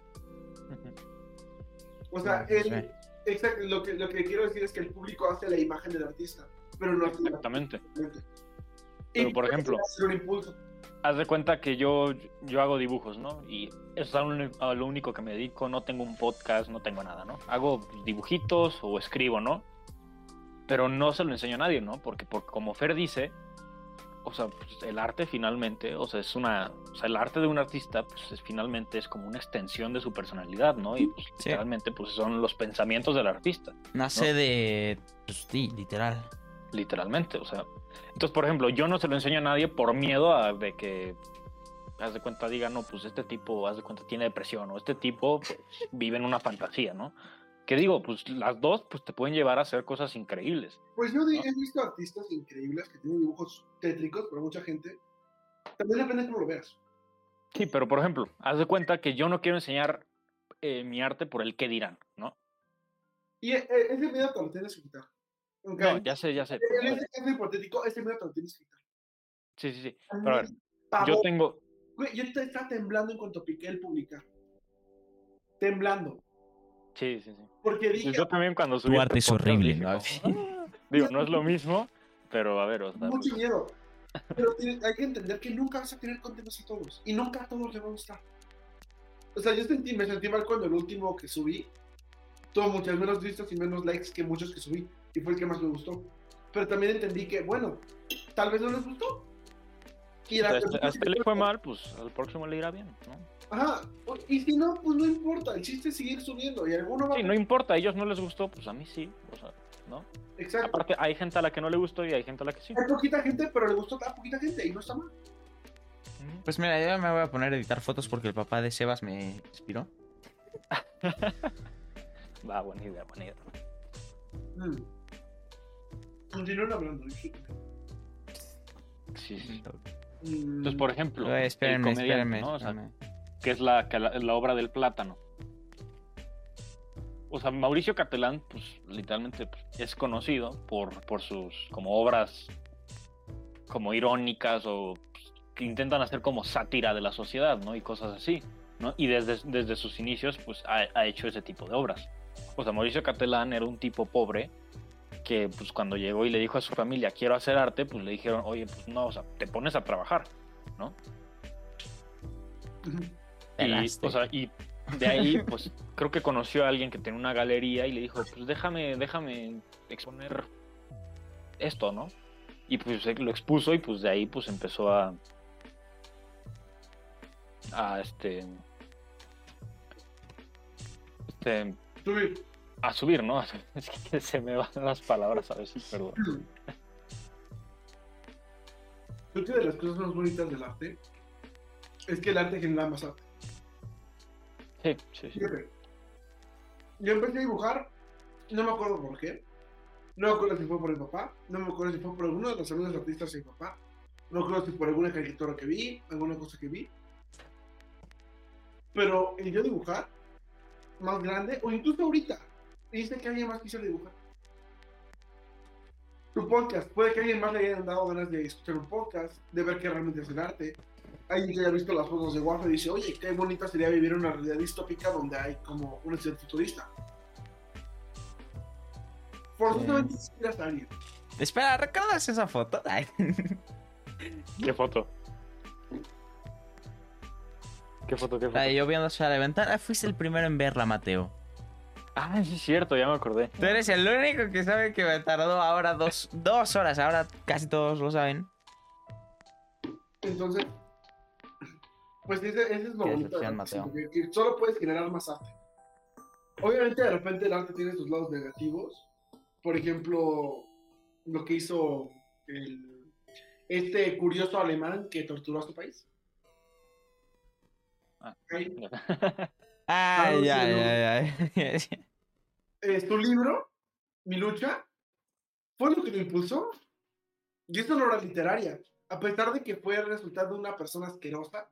O sea, exacto, lo que quiero decir es que el público hace la imagen del artista, pero no hace exactamente. Pero por ejemplo, hacer un impulso. Haz de cuenta que yo hago dibujos, ¿no? Y eso es a lo único que me dedico. No tengo un podcast, no tengo nada, ¿no? Hago dibujitos o escribo, ¿no? Pero no se lo enseño a nadie, ¿no? Porque como Fer dice, o sea, pues, el arte finalmente, o sea, el arte de un artista, pues finalmente es como una extensión de su personalidad, ¿no? Y pues, realmente, pues son los pensamientos del artista. Nace, ¿no? de, pues sí, Literalmente, o sea. Entonces, por ejemplo, yo no se lo enseño a nadie por miedo de que, haz de cuenta, diga, no, pues este tipo, haz de cuenta, tiene depresión, o este tipo pues, vive en una fantasía, ¿no? Que digo, pues las dos pues te pueden llevar a hacer cosas increíbles. Pues yo he visto artistas increíbles que tienen dibujos tétricos para mucha gente. También depende de cómo lo veas. Sí, pero por ejemplo, haz de cuenta que yo no quiero enseñar mi arte por el qué dirán, ¿no? Y ese miedo te lo tienes que quitar. Okay. No, ya sé. En ese caso hipotético, ese miedo te lo tienes que quitar. Sí. Pero a ver, yo tengo... Güey, yo estaba temblando en cuanto piqué el publicar. Temblando. Sí. Porque dije... Yo también cuando subí... Tu arte es horrible, ¿no? Digo, no es lo mismo, pero a ver, o sea... Mucho miedo. Pero hay que entender que nunca vas a tener contentos a todos. Y nunca a todos les va a gustar. O sea, me sentí mal cuando el último que subí tuvo muchas menos vistas y menos likes que muchos que subí. Y fue el que más me gustó. Pero también entendí que, bueno, tal vez no les gustó. Y a este le fue mal, pues al próximo le irá bien, ¿no? Ajá. Y si no, pues no importa. El chiste es seguir subiendo. Y alguno va... Sí, no importa. A ellos no les gustó, pues a mí sí. O sea, ¿no? Exacto. Aparte, hay gente a la que no le gustó y hay gente a la que sí. Hay poquita gente, pero le gustó a poquita gente y no está mal. Pues mira, yo me voy a poner a editar fotos porque el papá de Sebas me inspiró. Va, buena idea. Continúen hablando. Sí. Entonces, por ejemplo, espérenme, ¿no? O sea, que es la obra del plátano. O sea, Mauricio Catelán, pues, literalmente pues, es conocido por sus como obras como irónicas o pues, que intentan hacer como sátira de la sociedad, ¿no? Y cosas así, ¿no? Y desde sus inicios, pues, ha hecho ese tipo de obras. O sea, Mauricio Catelán era un tipo pobre que, pues, cuando llegó y le dijo a su familia, quiero hacer arte, pues, le dijeron, oye, pues, no, o sea, te pones a trabajar, ¿no? Y, o sea, y de ahí, pues creo que conoció a alguien que tenía una galería y le dijo, pues déjame exponer esto, ¿no? Y pues lo expuso y pues de ahí pues empezó a Subir. a subir, ¿no? Es que se me van las palabras a veces, perdón. Creo que de las cosas más bonitas del arte es que el arte genera más arte. Sí. Fíjate, yo empecé a dibujar, no me acuerdo por qué. No me acuerdo si fue por mi papá, no me acuerdo si fue por alguno de los amigos artistas de mi papá, no me acuerdo si por alguna caricatura que vi, alguna cosa que vi. Pero el yo dibujar más grande, o incluso ahorita, dice que alguien más quisiera dibujar. Tu podcast, puede que alguien más le hayan dado ganas de escuchar un podcast, de ver qué realmente es el arte. Alguien que haya visto las fotos de Waffle y dice, oye, qué bonita sería vivir una realidad distópica donde hay como una ciudad futurista. Forzosamente inspiras a alguien. Espera, ¿recuerdas esa foto? Ay. ¿Qué foto? ¿Qué foto? Ay, yo viendo hacia la ventana. Fuiste el primero en verla, Mateo. Ah, sí es cierto, ya me acordé. Tú eres el único que sabe que me tardó ahora dos horas. Ahora casi todos lo saben. Entonces, pues ese es lo bonito del arte, que solo puedes generar más arte. Obviamente de repente el arte tiene sus lados negativos. Por ejemplo, lo que hizo este curioso alemán que torturó a su país. Ay. Tu libro, Mi lucha, fue lo que lo impulsó. Y esto no era literaria. A pesar de que fue el resultado de una persona asquerosa,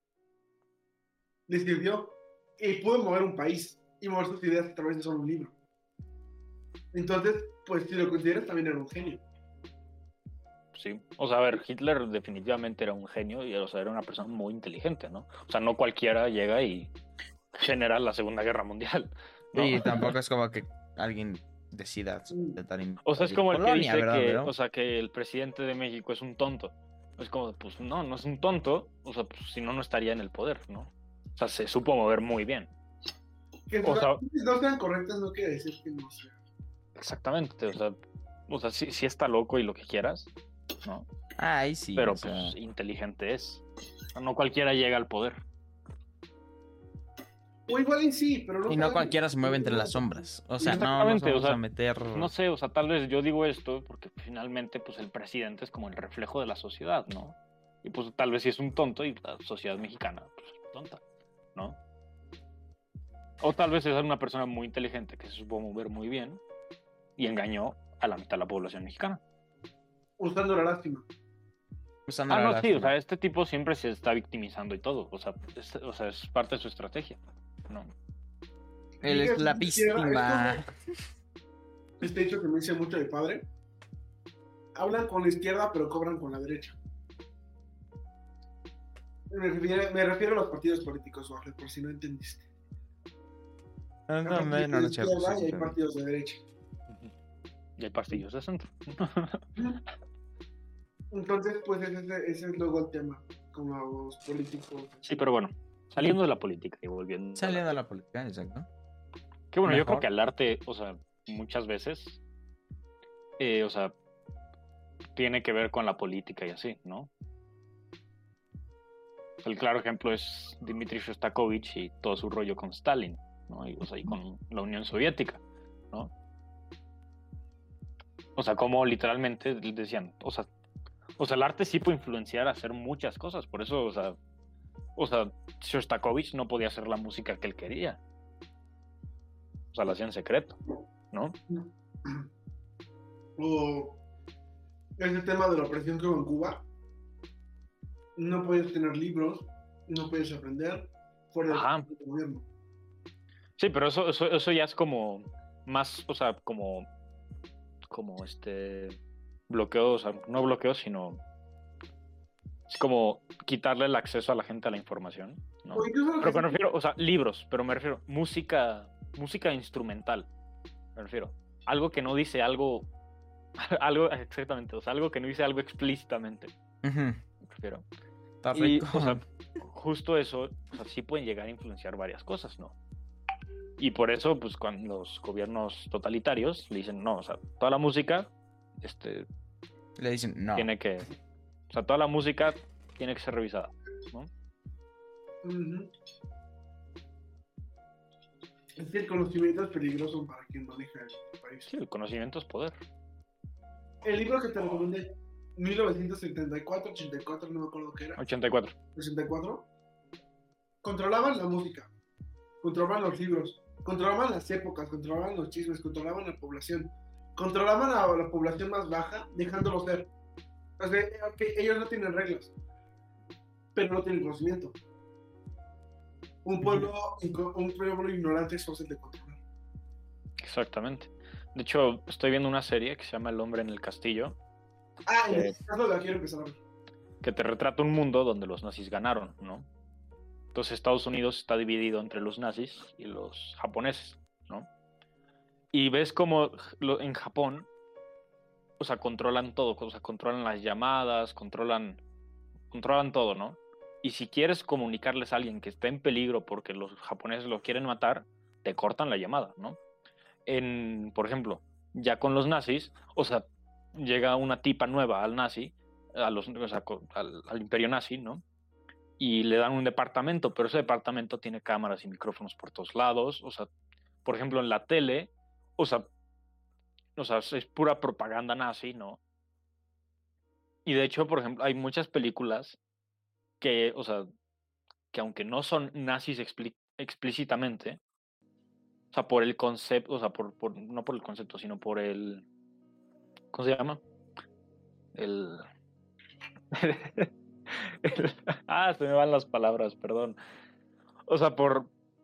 le sirvió y pudo mover un país y mover sus ideas a través de solo un libro. Entonces, pues si lo consideras, también era un genio. Sí, o sea, a ver, Hitler definitivamente era un genio y, o sea, era una persona muy inteligente, ¿no? O sea, no cualquiera llega y genera la Segunda Guerra Mundial, ¿no? Y tampoco es como que alguien decida intentar o sea, es como el que dice ¿verdad? que, Pero... o sea, que el presidente de México es un tonto. Es como, pues no es un tonto, o sea, pues si no, no estaría en el poder, ¿no? O sea, se supo mover muy bien. Que O sea, no sean correctas no quiere decir que no sean. Exactamente, o sea, sí está loco y lo que quieras, ¿no? Ay, sí. Pero pues inteligente es. O sea, no cualquiera llega al poder. O igual en sí, pero no. Y no cualquiera se mueve entre las sombras. O sea, no nos Exactamente, vamos o sea, a meter... No sé, o sea, tal vez yo digo esto porque finalmente pues el presidente es como el reflejo de la sociedad, ¿no? Y pues tal vez si es un tonto y la sociedad mexicana pues es tonta, ¿no? O tal vez es una persona muy inteligente que se supo mover muy bien y engañó a la mitad de la población mexicana. Usando la lástima. No, sí, o sea, este tipo siempre se está victimizando y todo, o sea, es parte de su estrategia, ¿no? Él es la víctima. Este hecho que me dice mucho mi padre. Hablan con la izquierda, pero cobran con la derecha. Me refiero a los partidos políticos, Jorge, por si no entendiste. Hay partidos de izquierda y hay partidos de derecha. Y hay partidos de centro. Entonces, pues ese es luego el tema, como los políticos. Sí, pero bueno, saliendo de la política y volviendo. Saliendo de la política, exacto. Que bueno, yo creo que el arte, o sea, muchas veces, o sea, tiene que ver con la política y así, ¿no? El claro ejemplo es Dmitry Shostakovich y todo su rollo con Stalin, ¿no? Y, o sea, y con la Unión Soviética, ¿no? O sea, como literalmente decían, o sea, el arte sí puede influenciar a hacer muchas cosas, por eso, o sea, Shostakovich no podía hacer la música que él quería. O sea, la hacía en secreto, ¿no? O ese tema de la opresión que hubo en Cuba. No puedes tener libros, no puedes aprender fuera del gobierno. Sí, pero eso ya es como más, o sea, como bloqueo, o sea, no bloqueo, sino es como quitarle el acceso a la gente a la información, ¿no? Pero me refiero, o sea, libros, pero me refiero música instrumental, me refiero, algo que no dice algo exactamente, o sea, algo que no dice algo explícitamente, me refiero. Está rico. Y, o sea, justo eso, o sea, sí pueden llegar a influenciar varias cosas, ¿no? Y por eso, pues, cuando los gobiernos totalitarios le dicen, no, o sea, toda la música, Le dicen, no. o sea, toda la música tiene que ser revisada, ¿no? Ujú. Es que el conocimiento es peligroso para quien maneja el país. Sí, el conocimiento es poder. El libro que te recomendé, 1974, 84, no me acuerdo qué era, 84. 64, controlaban la música, controlaban los libros, controlaban las épocas, controlaban los chismes, controlaban la población, controlaban a la población más baja, dejándolo ser. O sea, que ellos no tienen reglas, pero no tienen conocimiento. Un pueblo ignorante es fácil de controlar. Exactamente. De hecho, estoy viendo una serie que se llama El hombre en el castillo, En este caso la quiero empezar a ver. que te retrata un mundo donde los nazis ganaron, ¿no? Entonces Estados Unidos está dividido entre los nazis y los japoneses, ¿no? Y ves como en Japón, o sea, controlan todo, o sea, controlan las llamadas, controlan todo, ¿no? Y si quieres comunicarles a alguien que está en peligro porque los japoneses lo quieren matar, te cortan la llamada, ¿no? Por ejemplo, ya con los nazis, o sea, llega una tipa nueva al nazi, o sea, al imperio nazi, ¿no? Y le dan un departamento, pero ese departamento tiene cámaras y micrófonos por todos lados, o sea, por ejemplo, en la tele, o sea, es pura propaganda nazi, ¿no? Y de hecho, por ejemplo, hay muchas películas que, o sea, que aunque no son nazis explícitamente, o sea, por el concepto, o sea, no por el concepto, sino por el, ¿cómo se llama? El, se me van las palabras, perdón. O sea, por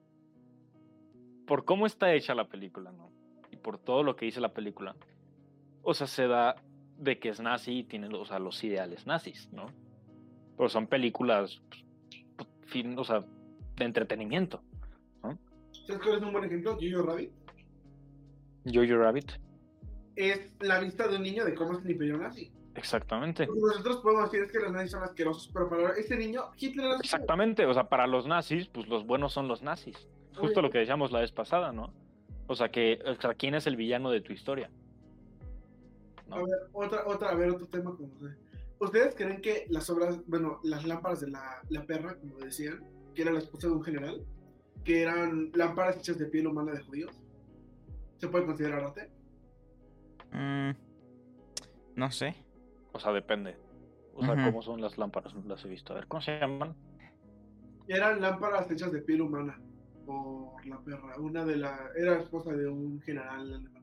cómo está hecha la película, ¿no? Y por todo lo que dice la película, o sea, se da de que es nazi y tiene, o sea, los ideales nazis, ¿no? Pero son películas, o sea, de entretenimiento, ¿no? ¿Sabes cuál es un buen ejemplo? Jojo Rabbit. Jojo Rabbit. Es la vista de un niño de cómo es el imperio nazi. Exactamente. Nosotros podemos decir es que los nazis son asquerosos, pero para este niño, Hitler era Exactamente, o sea, para los nazis, pues los buenos son los nazis. Justo lo que decíamos la vez pasada, ¿no? O sea, ¿quién es el villano de tu historia? ¿No? A ver, otro tema como ¿ustedes creen que las lámparas de la perra, como decían, que era la esposa de un general, que eran lámparas hechas de piel humana de judíos, se puede considerar arte? No sé. O sea, depende. O sea, ¿cómo son las lámparas? No las he visto. A ver, ¿cómo se llaman? Eran lámparas hechas de piel humana por la perra. Era esposa de un general alemán.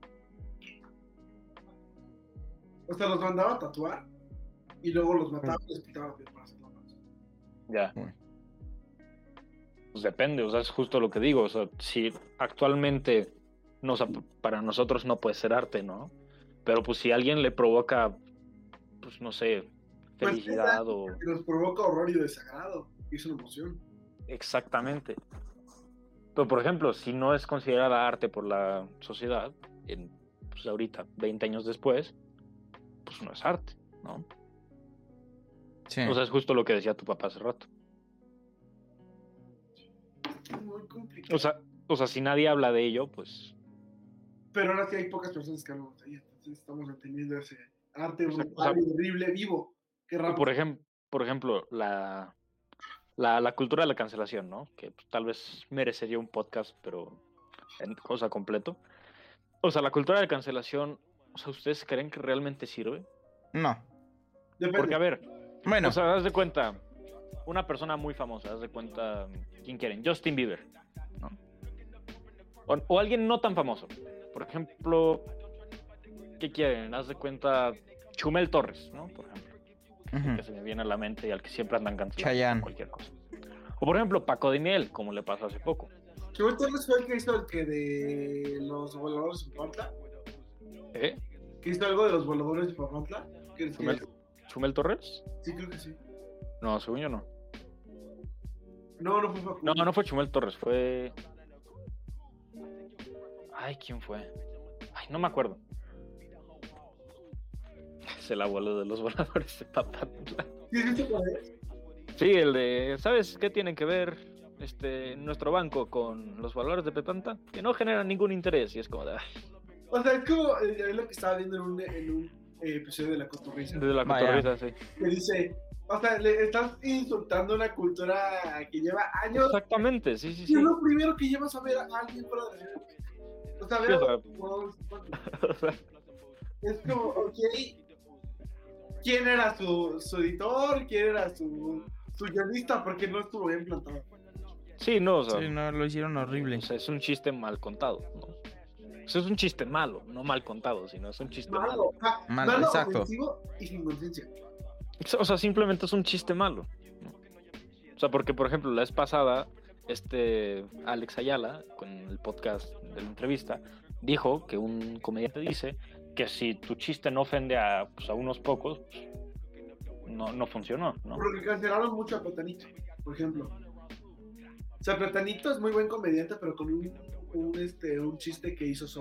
O sea, los mandaba a tatuar y luego los mataba y les quitaba la piel para hacer lámparas. Ya. Pues depende, o sea, es justo lo que digo. O sea, si actualmente o sea, para nosotros no puede ser arte, ¿no? Pero pues si a alguien le provoca, pues no sé, felicidad o... Que nos provoca horror y desagrado, y es una emoción. Exactamente. Pero por ejemplo, si no es considerada arte por la sociedad, pues ahorita, 20 años después, pues no es arte, ¿no? Sí. O sea, es justo lo que decía tu papá hace rato. Muy complicado. O sea, si nadie habla de ello, pues... Pero ahora sí hay pocas personas que hablan de ello, entonces estamos entendiendo ese arte brutal, o sea, horrible, vivo. Qué rápido. Por ejemplo, la cultura de la cancelación, ¿no? Que pues, tal vez merecería un podcast, pero en cosa completo. O sea, la cultura de cancelación, o sea, ¿ustedes creen que realmente sirve? No. Depende. Porque, a ver, Bueno. o sea, haz de cuenta, una persona muy famosa, haz de cuenta, ¿quién quieren? Justin Bieber, ¿no? O alguien no tan famoso. Por ejemplo, ¿qué quieren? Haz de cuenta, Chumel Torres, ¿no? Por ejemplo, que se me viene a la mente y al que siempre andan cancelando Chayanne. cualquier cosa. O por ejemplo, Paco de Miel, como le pasó hace poco. ¿Chumel Torres fue el que hizo el que de los voladores de Papantla? ¿Eh? ¿Que hizo algo de los voladores de Papantla? ¿Chumel Torres? Sí, creo que sí. No, según yo no. No fue Facundo. No fue Chumel Torres, fue... Ay, ¿quién fue? Ay, no me acuerdo. Es el abuelo de los voladores de Papantla. ¿Sí es cuál es? Sí, el de, ¿sabes qué tiene que ver nuestro banco con los valores de Pepanta? Que no generan ningún interés y es como de, O sea, es como es lo que estaba viendo en un episodio de La Cotorrisa. de la Vaya. cotorriza, sí. Que dice, o sea, le estás insultando una cultura que lleva años. Exactamente, sí, sí, Y sí. es lo primero que llevas a ver a alguien fuera de la ciudad. O sea, Sí, ver o sea, a los jugadores. O sea, Es como, ok, ¿quién era su editor? ¿Quién era su guionista? Porque no estuvo bien plantado. sí, no, o sea, Sí, no, lo hicieron horrible. o sea, es un chiste mal contado, ¿no? O sea, es un chiste malo, no mal contado, sino es un chiste malo. Malo, Malo, malo, exacto. ofensivo y sin conciencia. O sea, simplemente es un chiste malo, ¿no? O sea, porque, por ejemplo, la vez pasada, Alex Ayala, con el podcast de la entrevista, dijo que un comediante dice que si tu chiste no ofende a unos pocos, pues, no funcionó, ¿no? Porque cancelaron mucho a Platanito, por ejemplo. O sea, Platanito es muy buen comediante, pero con un chiste que hizo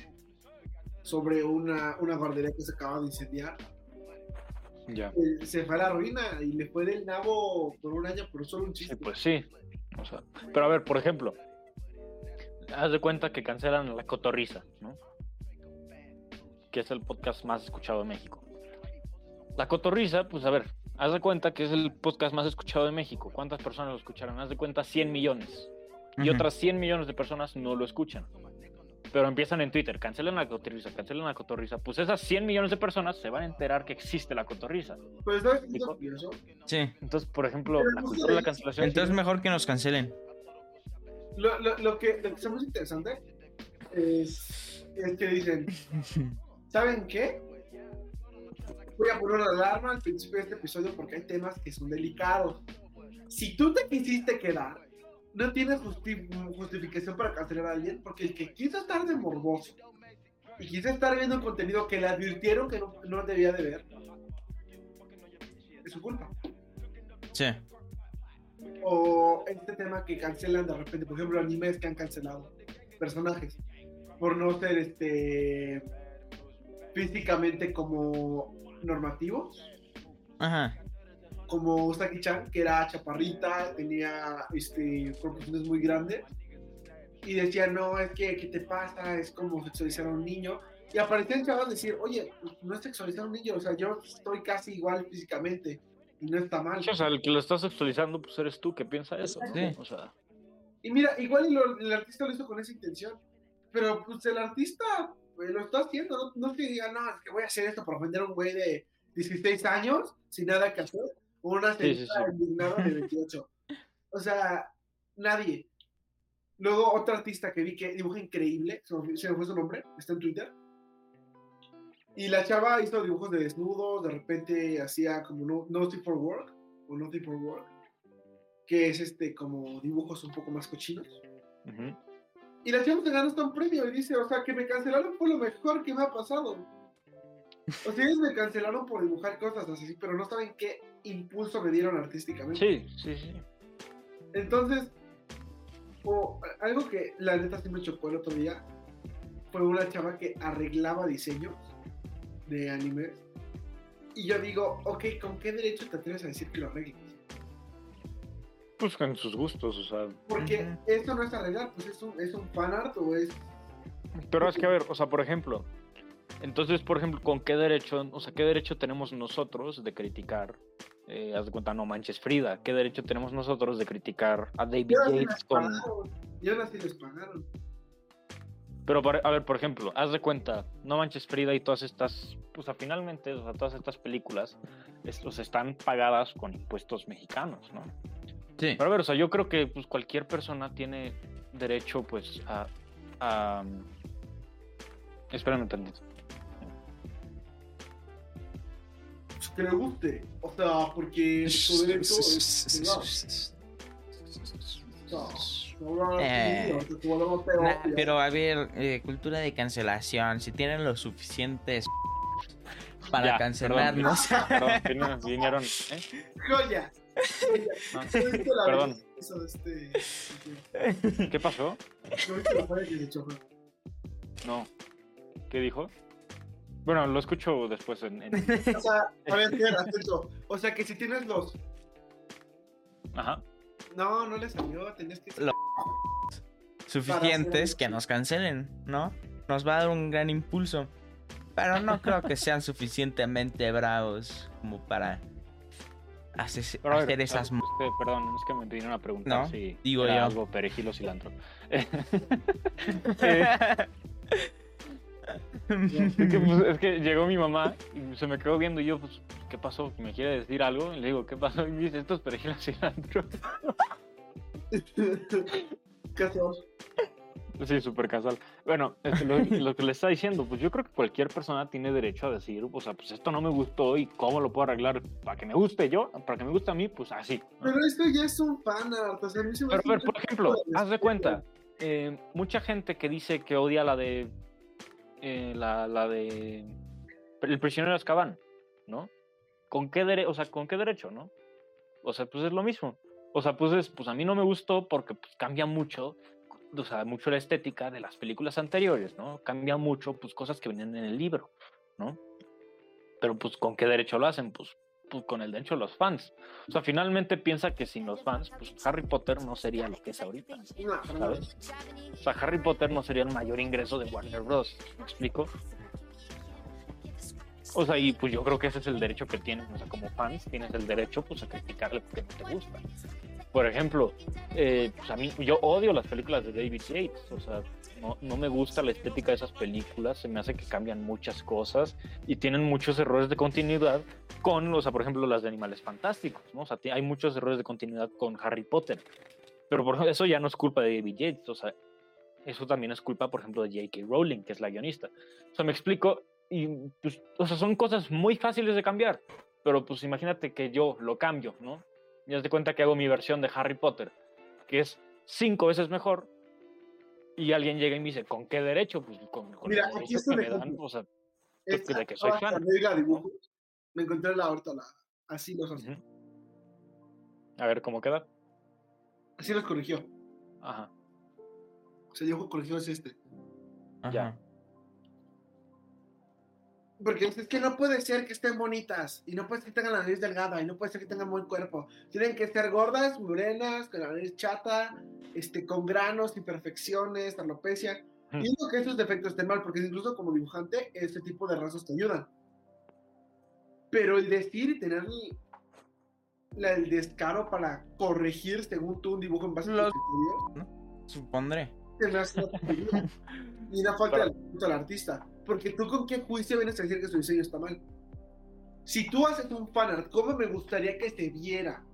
sobre una guardería que se acaba de incendiar. Ya. Se fue a la ruina y le fue del nabo por un año por solo un Sí, chiste. pues sí. O sea, pero a ver, por ejemplo, haz de cuenta que cancelan La Cotorriza, ¿no? Que es el podcast más escuchado de México. La Cotorriza, pues a ver, haz de cuenta que es el podcast más escuchado de México. ¿Cuántas personas lo escucharon? Haz de cuenta 100 millones. Y Ujú. otras 100 millones de personas no lo escuchan. Pero empiezan en Twitter, cancelen La Cotorriza, cancelen La Cotorriza. Pues esas 100 millones de personas se van a enterar que existe La Cotorriza. Pues, ¿sabes qué es lo curioso? Sí. Entonces, por ejemplo, Pero la justo cultura de la ahí- cancelación... Entonces mejor que nos cancelen. Lo que está muy interesante es que dicen, ¿saben qué? Voy a poner una alarma al principio de este episodio porque hay temas que son delicados. Si tú te quisiste quedar, no tienes justificación para cancelar a alguien, porque el que quiso estar de morboso y quiso estar viendo un contenido que le advirtieron que no debía de ver, es su culpa. Sí. O este tema que cancelan de repente, por ejemplo, animes que han cancelado personajes por no ser físicamente como normativos, Ajá. como Usagi-chan, que era chaparrita, tenía proporciones muy grandes, y decía, no, es que, ¿qué te pasa? Es como sexualizar a un niño. Y aparecían chavos a decir, oye, pues, no es sexualizar a un niño, o sea, yo estoy casi igual físicamente, y no está mal. O sea, el que lo estás sexualizando, pues eres tú que piensa eso, ¿no? Sí. O sea, Y mira, igual el artista lo hizo con esa intención, pero pues el artista lo está haciendo, no es que diga, no, es que voy a hacer esto para ofender a un güey de 16 años sin nada que hacer, o una Sí, señora sí. indignada de 28. O sea, nadie. Luego otro artista que vi que dibuja increíble, se me fue su nombre, está en Twitter. Y la chava hizo dibujos de desnudos, de repente hacía como Nothing for Work, o Nothing for Work, que es como dibujos un poco más cochinos. Ujú. Y la chava se ganó hasta un premio y dice, o sea, que me cancelaron fue lo mejor que me ha pasado. O sea, ellos me cancelaron por dibujar cosas así, pero no saben qué impulso me dieron artísticamente. Sí. Entonces, algo que la neta sí me chocó el otro día fue una chava que arreglaba diseños de animes. Y yo digo, ok, ¿con qué derecho te atreves a decir que lo arreglas? Pues con sus gustos, o sea. Porque Ujú. eso no es arreglar, pues es un fanart o es... Pero es que, a ver, o sea, por ejemplo, entonces, por ejemplo, ¿con qué derecho, o sea, qué derecho tenemos nosotros de criticar, haz de cuenta, No Manches Frida? ¿Qué derecho tenemos nosotros de criticar a David Y ahora sí Yates les con... pagaron. Y ahora sí les pagaron. Pero, a ver, por ejemplo, haz de cuenta, No Manches Frida y todas estas, pues, finalmente, o sea, todas estas películas, están pagadas con impuestos mexicanos, ¿no? Sí. Pero a ver, o sea, yo creo que pues cualquier persona tiene derecho pues a... Espérame un tantito. Pues que le guste. O sea, porque su derecho es privado. Nah, pero a ver, cultura de cancelación. Si tienen lo suficientes para Ya, cancelarnos. Perdón, vinieron... Joya. No, ¿No viste la perdón. vez que hizo ¿Qué pasó? ¿No viste la falla que se echó? No. ¿Qué dijo? Bueno, lo escucho después en... O sea, a ver, atento. O sea, que si tienes los Ajá. No le salió, tenías que... Suficientes que nos cancelen, ¿no? Nos va a dar un gran impulso. Pero no creo que sean suficientemente bravos como para hacer esas... Perdón, es que me vinieron a preguntar No, si digo era yo. algo perejil o cilantro. Es que llegó mi mamá y se me quedó viendo y yo, pues, ¿qué pasó? ¿Me quiere decir algo? Y le digo, ¿qué pasó? Y me dice, esto es perejil o cilantro. Casual. Sí, súper casual. Bueno, lo que le está diciendo, pues yo creo que cualquier persona tiene derecho a decir, o sea, pues esto no me gustó y cómo lo puedo arreglar para que me guste yo, para que me guste a mí, pues así, ¿no? Pero esto ya es un fanart, o sea, a mí se me Pero a hace ver, un por ejemplo, tipo haz de cuenta, mucha gente que dice que odia la de El prisionero de Azkaban, ¿no? ¿Con qué derecho, no? O sea, pues es lo mismo. O sea, pues a mí no me gustó porque pues, cambia mucho, o sea, mucho la estética de las películas anteriores, ¿no? Cambia mucho, pues, cosas que venían en el libro, ¿no? Pero, pues, ¿con qué derecho lo hacen? Pues con el derecho de los fans. O sea, finalmente piensa que sin los fans, pues Harry Potter no sería lo que es ahorita, ¿sabes? O sea, Harry Potter no sería el mayor ingreso de Warner Bros. ¿Me explico? O sea, y pues yo creo que ese es el derecho que tienes, o sea, como fans tienes el derecho, pues, a criticarle porque no te gusta. Por ejemplo, pues a mí, yo odio las películas de David Yates, o sea, no me gusta la estética de esas películas, se me hace que cambian muchas cosas y tienen muchos errores de continuidad con, o sea, por ejemplo, las de Animales Fantásticos, ¿no? O sea, hay muchos errores de continuidad con Harry Potter, pero por ejemplo, eso ya no es culpa de David Yates, o sea, eso también es culpa, por ejemplo, de J.K. Rowling, que es la guionista. O sea, me explico, y pues, o sea, son cosas muy fáciles de cambiar, pero pues imagínate que yo lo cambio, ¿no? Y haz de cuenta que hago mi versión de Harry Potter, que es 5 veces mejor, y alguien llega y me dice, ¿con qué derecho? Pues con Mira, el aquí derecho está que un me dan, ejemplo. o sea, Esta de que soy fan. regla dibujos. Me encontré así los hace. A ver, ¿cómo queda? Así los corrigió. Ajá. O sea, el dibujo corrigió es este. Ajá. Ya. Porque es que no puede ser que estén bonitas, y no puede ser que tengan la nariz delgada, y no puede ser que tengan buen cuerpo. Tienen que estar gordas, morenas, con la nariz chata, con granos, imperfecciones, alopecia. Y digo que esos defectos estén mal, porque incluso como dibujante, este tipo de rasgos te ayudan. Pero el decir y tener el descaro para corregir según tú un dibujo en base a tus criterios, ¿no? Supondré. se me hace una tontería. Y una falta de respeto al artista. Porque tú con qué juicio vienes a decir que su diseño está mal. Si tú haces un fanart, ¿cómo me gustaría que se viera?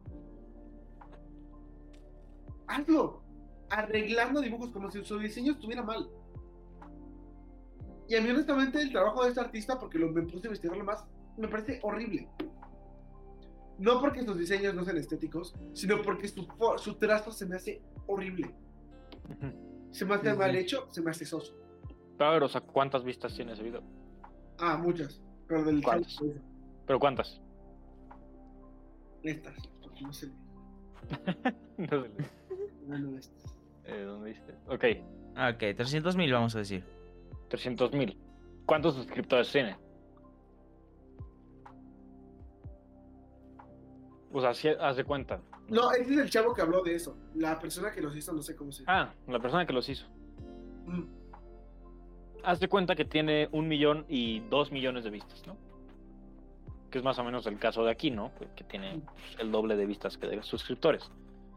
Hazlo. Arreglando dibujos como si su diseño estuviera mal. Y a mí honestamente el trabajo de este artista, porque me puse a investigarlo más, me parece horrible. No porque sus diseños no sean estéticos, sino porque su trazo se me hace horrible. Se me hace mal hecho, se me hace soso. A ver, o sea, ¿cuántas vistas tiene ese video? Ah, muchas. Pero del ¿Cuántas? ¿Pero cuántas? Estas, porque no se lee. No se lee. No, estas. ¿Dónde viste? Ok, Ok, 300,000 vamos a decir. 300,000. ¿Cuántos suscriptores tiene? O sea, si haz de cuenta. No, ese es el chavo que habló de eso. La persona que los hizo, no sé cómo se llama. Ah, la persona que los hizo. Haz de cuenta que tiene 1 millón y 2 millones de vistas, ¿no? Que es más o menos el caso de aquí, ¿no? Que tiene el doble de vistas que de suscriptores.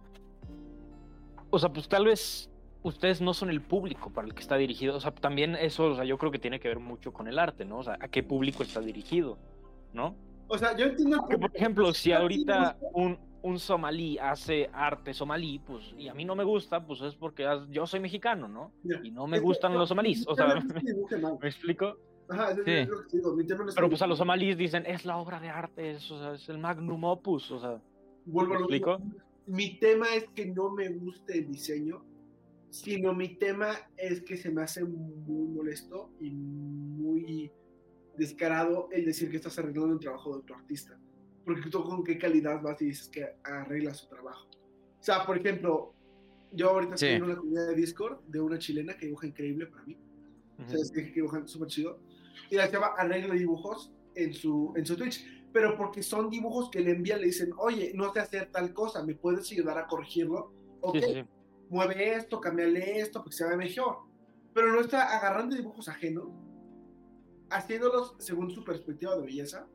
O sea, pues tal vez ustedes no son el público para el que está dirigido. O sea, también eso, o sea, yo creo que tiene que ver mucho con el arte, ¿no? O sea, a qué público está dirigido, ¿no? O sea, yo entiendo que, por ejemplo, si ahorita un somalí hace arte somalí, pues, y a mí no me gusta, pues es porque yo soy mexicano, ¿no? Y no me gustan los somalíes. O sea, ¿me explico? Ajá, es lo que digo. Mi tema no es pero pues a los somalíes dicen, es la obra de arte, o sea, es el magnum opus, o sea, ¿me explico? Mi tema es que no me guste el diseño, sino mi tema es que se me hace muy molesto y muy descarado el decir que estás arreglando el trabajo de otro artista. Porque tú con qué calidad vas y dices que arregla su trabajo. O sea, por ejemplo, yo ahorita estoy en una comunidad de Discord de una chilena que dibuja increíble para mí. O sea, es que dibuja súper chido. Y la chava arregla dibujos en su Twitch. pero porque son dibujos que le envían, le dicen, oye, no sé hacer tal cosa, ¿me puedes ayudar a corregirlo? Ok, Sí. mueve esto, cámbiale esto, porque se ve mejor. Pero no está agarrando dibujos ajenos, haciéndolos según su perspectiva de belleza,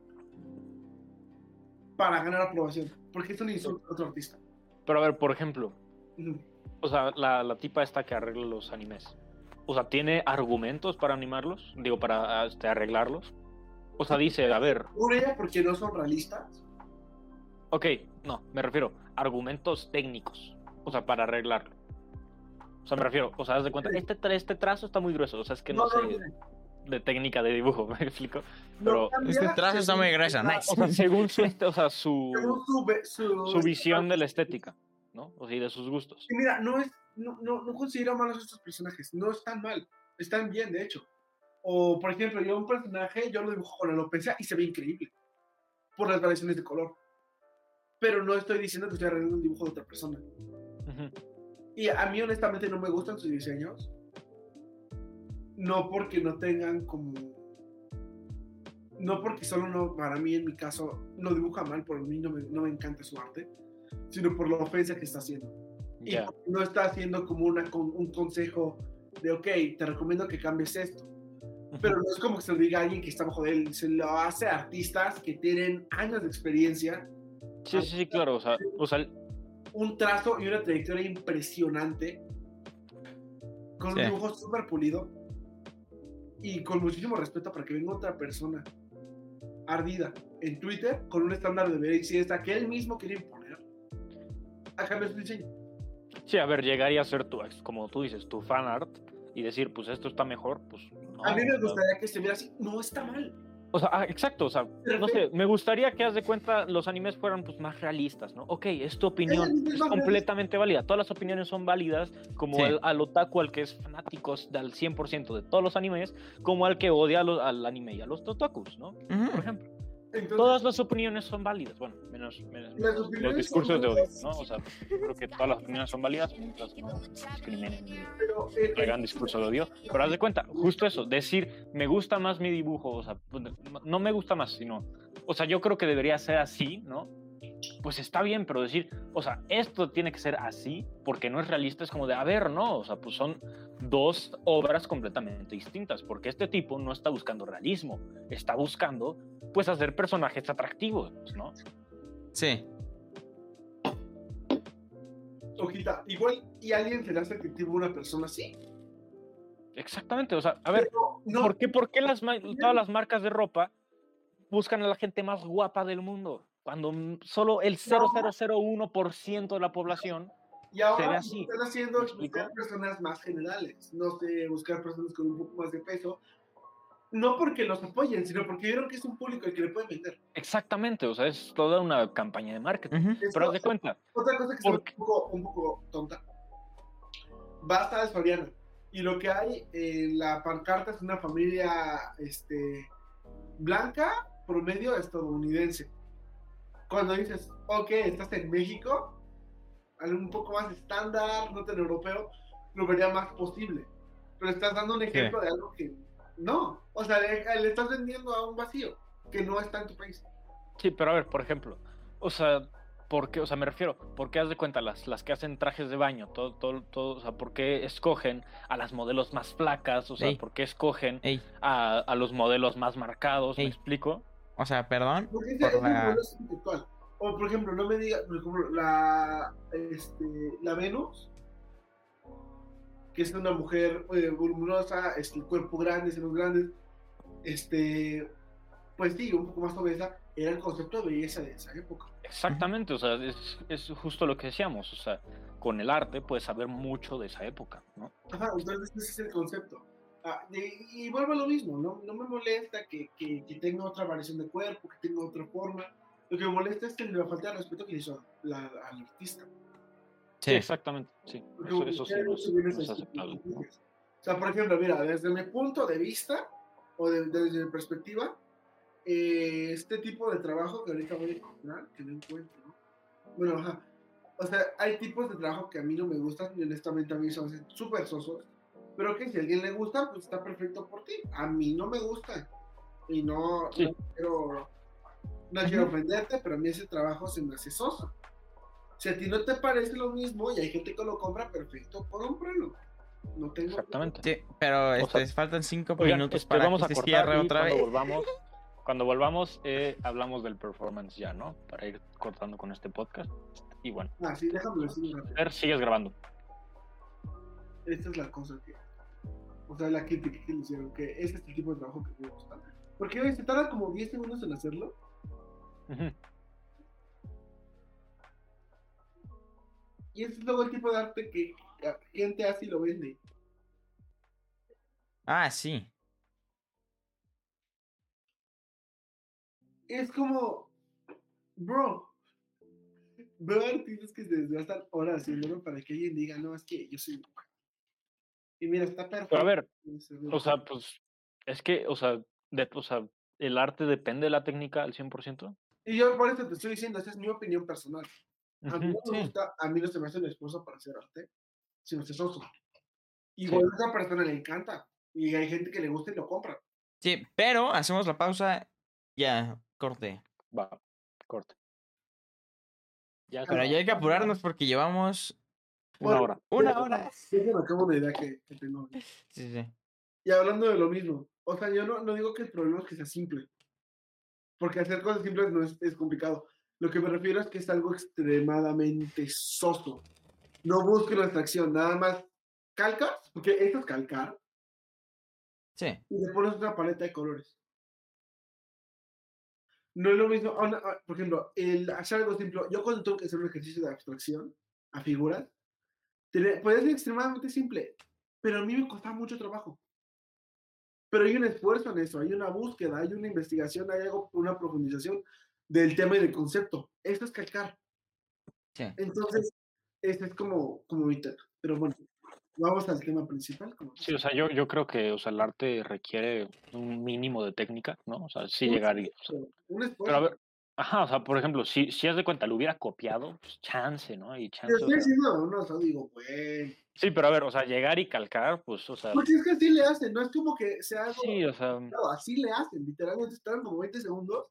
para ganar aprobación, porque es un insulto a otro artista. Pero a ver, por ejemplo, Ujú. o sea, la tipa esta que arregla los animes, o sea, ¿tiene argumentos para animarlos? Digo, para arreglarlos. O sea, dice, a ver, Por ella, porque no son realistas. ok, no, me refiero argumentos técnicos, o sea, para arreglarlo. O sea, me refiero, o sea, haz de cuenta, este trazo está muy grueso, o sea, es que no sé de técnica de dibujo, me explico. Pero, Este trazo está muy grueso, nice. o sea, según su, o sea, según su visión de la estética, ¿no? O sea, de sus gustos. Y mira, no considero malos a estos personajes, no están mal, están bien, de hecho. O, por ejemplo, yo un personaje, yo lo dibujo con alopecia y se ve increíble, por las variaciones de color. Pero no estoy diciendo que estoy arreglando un dibujo de otra persona. Ujú. Y a mí, honestamente, no me gustan sus diseños. No porque no tengan como... No porque solo no, para mí, en mi caso, no dibuja mal, por mí no me encanta su arte, sino por la ofensa que está haciendo. Y Ya. no está haciendo como un consejo de, ok, te recomiendo que cambies esto. Pero no es como que se lo diga a alguien que está bajo de él, se lo hace a artistas que tienen años de experiencia, Sí, claro, o sea, un trazo y una trayectoria impresionante, con Sí. un dibujo súper pulido y con muchísimo respeto para que venga otra persona ardida en Twitter con un estándar de belleza que él mismo quiere imponer a cambiar su diseño. sí, a ver, llegaría a ser tu, como tú dices, tu fan art y decir, pues esto está mejor, pues no. A mí me gustaría que se viera así, no está mal. O sea, exacto, o sea, no sé, me gustaría que, haz de cuenta, los animes fueran pues más realistas, ¿no? Ok, es tu opinión, es completamente válida, todas las opiniones son válidas, como Sí. al otaku, al que es fanático del 100% de todos los animes, como al que odia al anime y a los otakus, ¿no? Ujú. Por ejemplo. Entonces, Todas las opiniones son válidas, bueno, menos las los opiniones discursos son de odio, válidas. ¿no? O sea, yo creo que todas las opiniones son válidas mientras no discriminen y pero, hagan discurso de odio. Pero haz de cuenta, justo eso, decir, me gusta más mi dibujo, o sea, no me gusta más, sino, o sea, yo creo que debería ser así, ¿no? Pues está bien, pero decir, o sea, esto tiene que ser así, porque no es realista, es como de, a ver, no, o sea, pues son dos obras completamente distintas, porque este tipo no está buscando realismo, está buscando, pues, hacer personajes atractivos, ¿no? Sí. Ojita, igual y alguien se le hace atractivo a una persona así. Exactamente, o sea, a ver, Pero no, ¿por qué todas las marcas de ropa buscan a la gente más guapa del mundo? Cuando solo el 0,001% de la población y se ahora ve lo así. que están haciendo ¿Me es buscar explico? personas más generales, no sé, buscar personas con un poco más de peso, no porque los apoyen, sino porque vieron que es un público al que le pueden vender. Exactamente, o sea, es toda una campaña de marketing. Ujú. Pero haz de cuenta, Otra cosa que se me ¿por hace un poco tonta, Basta de Soriana, y lo que hay en la pancarta es una familia blanca, promedio estadounidense. Cuando dices, ok, estás en México, algo un poco más estándar, no tan europeo, lo vería más posible. Pero estás dando un ejemplo de algo que no. O sea, le estás vendiendo a un vacío que no está en tu país. sí, pero a ver, por ejemplo, o sea, ¿por qué? O sea, me refiero, ¿por qué haz de cuenta las que hacen trajes de baño? O sea, ¿por qué escogen a las modelos más flacas? O sea, Ey. ¿por qué escogen Ey, a los modelos más marcados? ¿Me Ey. explico? o sea, perdón Porque por es la... un intelectual. O, por ejemplo, no me digas, por ejemplo, la Venus, que es una mujer voluminosa, el cuerpo grande, senos grandes, pues sí, un poco más obesa, era el concepto de belleza de esa época. Exactamente, o sea, es justo lo que decíamos, o sea, con el arte puedes saber mucho de esa época, ¿no? Ajá, entonces ese es el concepto. Y vuelvo a lo mismo, no me molesta que tenga otra variación de cuerpo, que tenga otra forma. Lo que me molesta es que le falta el respeto que le hizo al artista. Sí, Sí. exactamente, sí, eso sí no es aceptable, ¿no? O sea, por ejemplo, mira, desde mi punto de vista, o desde mi perspectiva, este tipo de trabajo que ahorita voy a encontrar, que no encuentro, ¿no? Bueno, ajá. O sea, hay tipos de trabajo que a mí no me gustan y honestamente a mí se me hacen súper sosos, pero que si a alguien le gusta, pues está perfecto por ti. A mí no me gustan y no Sí. quiero No quiero ofenderte, pero a mí ese trabajo se me hace soso. Si a ti no te parece lo mismo y hay gente que lo compra, perfecto, cómpralo. No tengo... Exactamente. Sí, pero O sea, faltan 5 Oigan, minutos para vamos que a se cortar cierre y otra vez. cuando volvamos hablamos del performance ya, ¿no? Para ir cortando con este podcast. Y bueno, Sí, déjame decir a rápido. ver, sigues grabando. Esta es la cosa que... O sea, la crítica que le hicieron, que es este tipo de trabajo que me gusta. Porque hoy se tarda como 10 segundos en hacerlo. Ujú. Y ese es luego el tipo de arte que gente hace y lo vende. Ah, sí. Es como, bro, veo artistas que se desgastan horas haciéndolo para que alguien diga, no, es que yo soy... Y mira, está perfecto. Pero a ver, o sea, pues es que, o sea, el arte depende de la técnica al 100%. Y yo por eso te estoy diciendo, esa es mi opinión personal. A mí no me Sí. gusta, a mí no se me hace un esposo para hacer arte, sino se soso. Sí. Igual a esa persona le encanta. Y hay gente que le gusta y lo compra. Sí, pero hacemos la pausa. Ya, corte. Va, corte. Ya Pero ya hay que apurarnos porque llevamos una hora. una hora. Déjame acabo una idea que tengo. Sí, sí. Y hablando de lo mismo, o sea, yo no digo que el problema es que sea simple, porque hacer cosas simples no es complicado. Lo que me refiero es que es algo extremadamente soso. No busques la abstracción, nada más calcas, porque esto es calcar, Sí. y le pones una paleta de colores. No es lo mismo, por ejemplo, el hacer algo simple. Yo cuando tengo que hacer un ejercicio de abstracción a figuras, puede ser extremadamente simple, pero a mí me costaba mucho trabajo. Pero hay un esfuerzo en eso, hay una búsqueda, hay una investigación, hay algo, una profundización del tema y del concepto. Eso es calcar. Sí. Entonces, este es como mi tema. Pero bueno, vamos al tema principal. Sí, o sea, yo creo que, o sea, el arte requiere un mínimo de técnica, ¿no? O sea, sí llegar y... o sea, Un pero a esfuerzo. ver, ajá, o sea, por ejemplo, si haz de cuenta, lo hubiera copiado, pues chance, ¿no? Y Yo chance, o estoy sea... diciendo, no, o sea, digo, bueno. Sí, pero a ver, o sea, llegar y calcar, pues, o sea, Porque es que así le hacen, no es como que sea algo. sí, o sea, No, así le hacen, literalmente están como 20 segundos.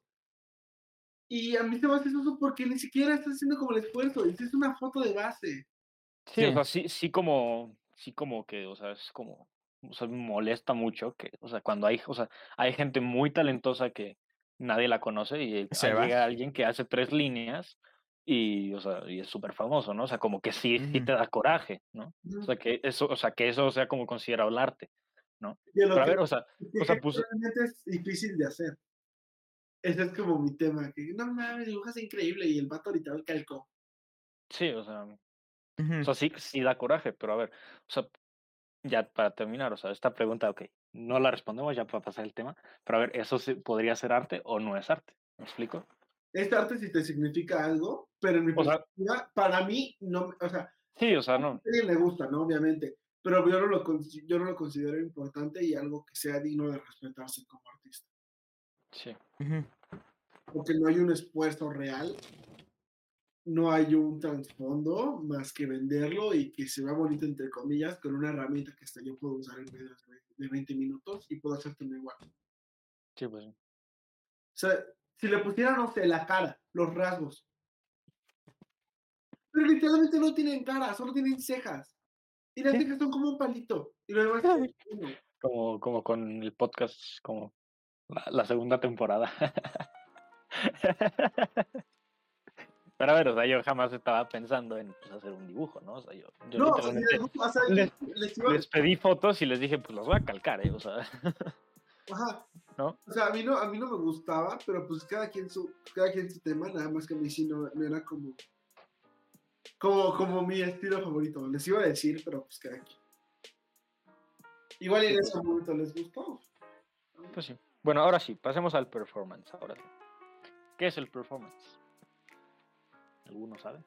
Y a mí se me hace eso porque ni siquiera estás haciendo como el esfuerzo, y es una foto de base. sí, o sea, sí como que, o sea, es como, o sea, me molesta mucho que, o sea, cuando hay, o sea, hay gente muy talentosa que nadie la conoce y Se va. llega alguien que hace 3 líneas y, o sea, y es súper famoso, ¿no? O sea, como que sí te da coraje, ¿no? O sea, que eso sea como considerado el arte, ¿no? Y lo Pero a que ver, o sea, pues, realmente es difícil de hacer. Ese es como mi tema, que no mames, dibujas increíble y el vato literal calcó. sí, o sea, sí da coraje, pero a ver, o sea, ya para terminar, o sea, esta pregunta, ok, no la respondemos ya para pasar el tema, pero a ver, ¿eso podría ser arte o no es arte? ¿Me explico? Este arte sí te significa algo, pero en mi O sea, perspectiva, para mí, no, o sea, sí, o sea, a no. alguien le gusta, ¿no? Obviamente, pero yo no lo considero importante y algo que sea digno de respetarse como artista. Sí. Porque no hay un esfuerzo real, no hay un trasfondo más que venderlo y que se vea bonito, entre comillas, con una herramienta que hasta yo puedo usar en videos de 20 minutos y puedo hacerte un igual. Sí, pues sí. O sea, si le pusieran, no sé, la cara, los rasgos. Pero literalmente no tienen cara, solo tienen cejas. Y las cejas son como un palito. Y lo demás es uno. Como con el podcast, como la segunda temporada. Pero a ver, o sea, yo jamás estaba pensando en pues, hacer un dibujo, ¿no? O sea, yo No, o sea, si literalmente les gusta, o sea, les iba a les pedí fotos y les dije, pues las voy a calcar, ¿eh? O sea, Ajá. ¿no? O sea, a mí no me gustaba, pero pues cada quien su tema, nada más que a mí sí no era como mi estilo favorito. Les iba a decir, pero pues cada quien. Igual en ese momento les gustó. Pues sí. Bueno, ahora sí, pasemos al performance. Ahora sí. ¿Qué es el performance? ¿Alguno sabe?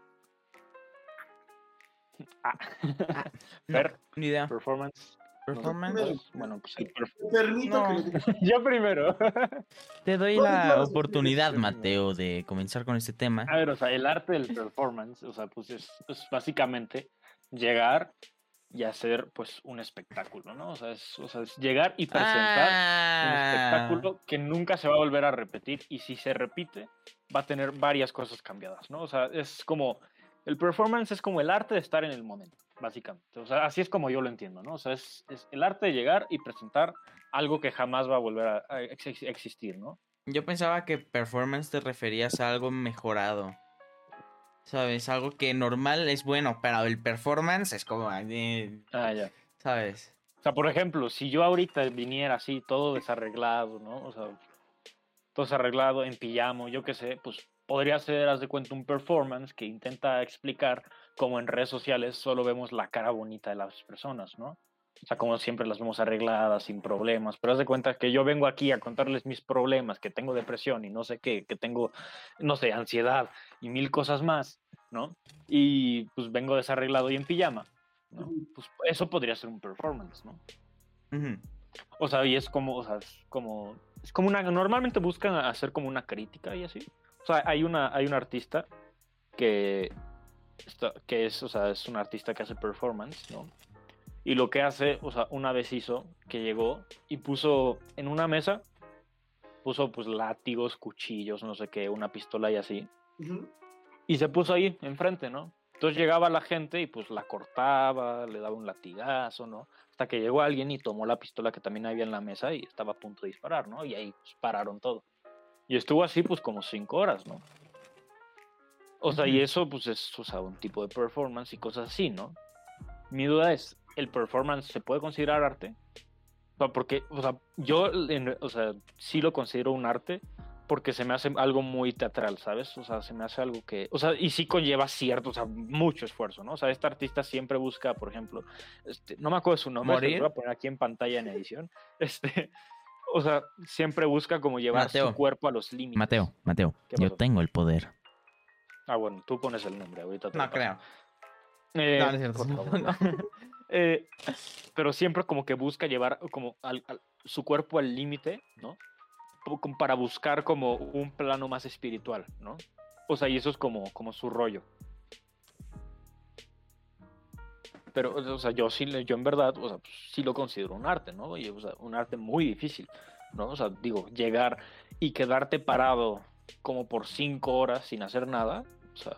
Fer, Ni idea. performance. Performance. Bueno, pues Permito que No. lo diga. yo primero. Te doy ¿Cuáles son la las oportunidad, definiciones? Mateo, de comenzar con este tema. A ver, o sea, el arte del performance, o sea, pues es básicamente llegar y hacer pues un espectáculo, ¿no? O sea, es llegar y presentar un espectáculo que nunca se va a volver a repetir, y si se repite va a tener varias cosas cambiadas, ¿no? O sea, es como el performance es como el arte de estar en el momento, básicamente. O sea, así es como yo lo entiendo, ¿no? O sea, es el arte de llegar y presentar algo que jamás va a volver a existir, ¿no? Yo pensaba que performance te referías a algo mejorado. ¿Sabes? Algo que normal es bueno, pero el performance es como... Ya. ¿Sabes? O sea, por ejemplo, si yo ahorita viniera así, todo desarreglado, ¿no? O sea, todo desarreglado, en pijama, yo qué sé, pues podría ser, haz de cuenta, un performance que intenta explicar cómo en redes sociales solo vemos la cara bonita de las personas, ¿no? O sea, como siempre las vemos arregladas, sin problemas, pero haz de cuenta que yo vengo aquí a contarles mis problemas, que tengo depresión y no sé qué, que tengo, no sé, ansiedad y 1000 cosas más, ¿no? Y pues vengo desarreglado y en pijama, ¿no? Pues eso podría ser un performance, ¿no? Uh-huh. O sea, y es como, o sea, es como una, normalmente buscan hacer como una crítica y así. O sea, hay una artista que es, o sea, es una artista que hace performance, ¿no? Y lo que hace, o sea, una vez hizo que llegó y puso en una mesa, puso pues látigos, cuchillos, no sé qué, una pistola y así. Ujú. Y se puso ahí enfrente, ¿no? Entonces llegaba la gente y pues la cortaba, le daba un latigazo, ¿no? Hasta que llegó alguien y tomó la pistola que también había en la mesa y estaba a punto de disparar, ¿no? Y ahí pues, pararon todo. Y estuvo así pues como 5 horas, ¿no? O sea, y eso pues es, o sea, un tipo de performance y cosas así, ¿no? Mi duda es, ¿el performance se puede considerar arte? O sea, porque, o sea, yo, o sea, sí lo considero un arte porque se me hace algo muy teatral, ¿sabes? O sea, se me hace algo que, o sea, y sí conlleva cierto, o sea, mucho esfuerzo, ¿no? O sea, esta artista siempre busca, por ejemplo, no me acuerdo su nombre, ¿Morir? lo voy a poner aquí en pantalla en edición, o sea, siempre busca como llevar su cuerpo a los límites. Mateo, ¿Qué yo pasó? tengo el poder. Ah, bueno, tú pones el nombre, ahorita te lo No paso. creo. No, no es cierto. Por favor. No. Pero siempre como que busca llevar como su cuerpo al límite, ¿no? Como para buscar como un plano más espiritual, ¿no? O sea, y eso es como su rollo. Pero, o sea, yo en verdad, o sea, pues, sí lo considero un arte, ¿no? Y, o sea, un arte muy difícil, ¿no? O sea, digo, llegar y quedarte parado como por 5 horas sin hacer nada, o sea...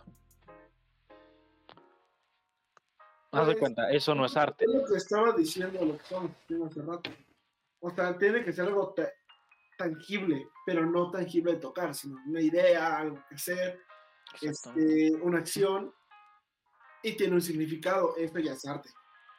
Haz de cuenta, eso no es arte. Es lo que estaba diciendo, lo que estaba diciendo hace rato. O sea, tiene que ser algo tangible, pero no tangible de tocar, sino una idea, algo que hacer, una acción, y tiene un significado. Esto ya es arte.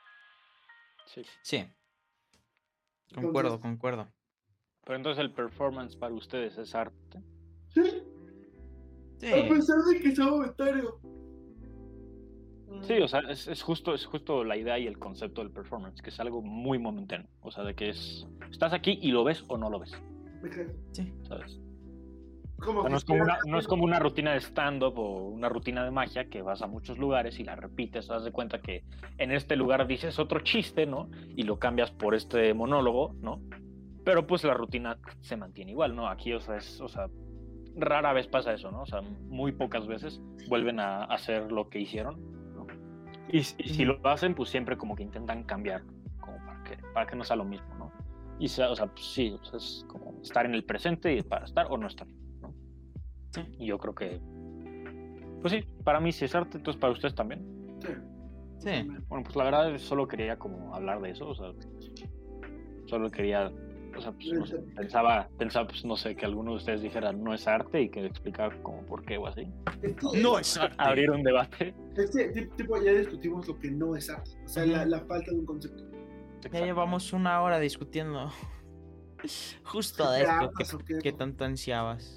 Sí. Entonces, Concuerdo. Pero entonces el performance para ustedes es arte. Sí. Sí. A pesar de que sea momentario. Sí, o sea, es justo la idea y el concepto del performance, que es algo muy momentáneo. O sea, de que estás aquí y lo ves o no lo ves. Sí. ¿Sabes? Como O sea, que no es como una rutina de stand-up o una rutina de magia que vas a muchos lugares y la repites. Haz de cuenta que en este lugar dices otro chiste, ¿no? Y lo cambias por este monólogo, ¿no? Pero pues la rutina se mantiene igual, ¿no? Aquí, o sea, rara vez pasa eso, ¿no? O sea, muy pocas veces vuelven a hacer lo que hicieron. Y si lo hacen, pues siempre como que intentan cambiar, como para que no sea lo mismo, ¿no? Y o sea, pues sí, o sea, es como estar en el presente para estar o no estar, ¿no? Sí. Y yo creo que, pues sí, para mí sí es arte, entonces para ustedes también. Sí. Bueno, pues la verdad solo quería como hablar de eso, o sea, solo quería, o sea, pues no sé, pensaba, pues no sé, que alguno de ustedes dijera no es arte y que explicara como por qué o así. No es arte. Abrir un debate. Tipo, ya discutimos lo que no es arte. O sea, la falta de un concepto. Ya llevamos 1 hora discutiendo justo de esto que tanto ansiabas.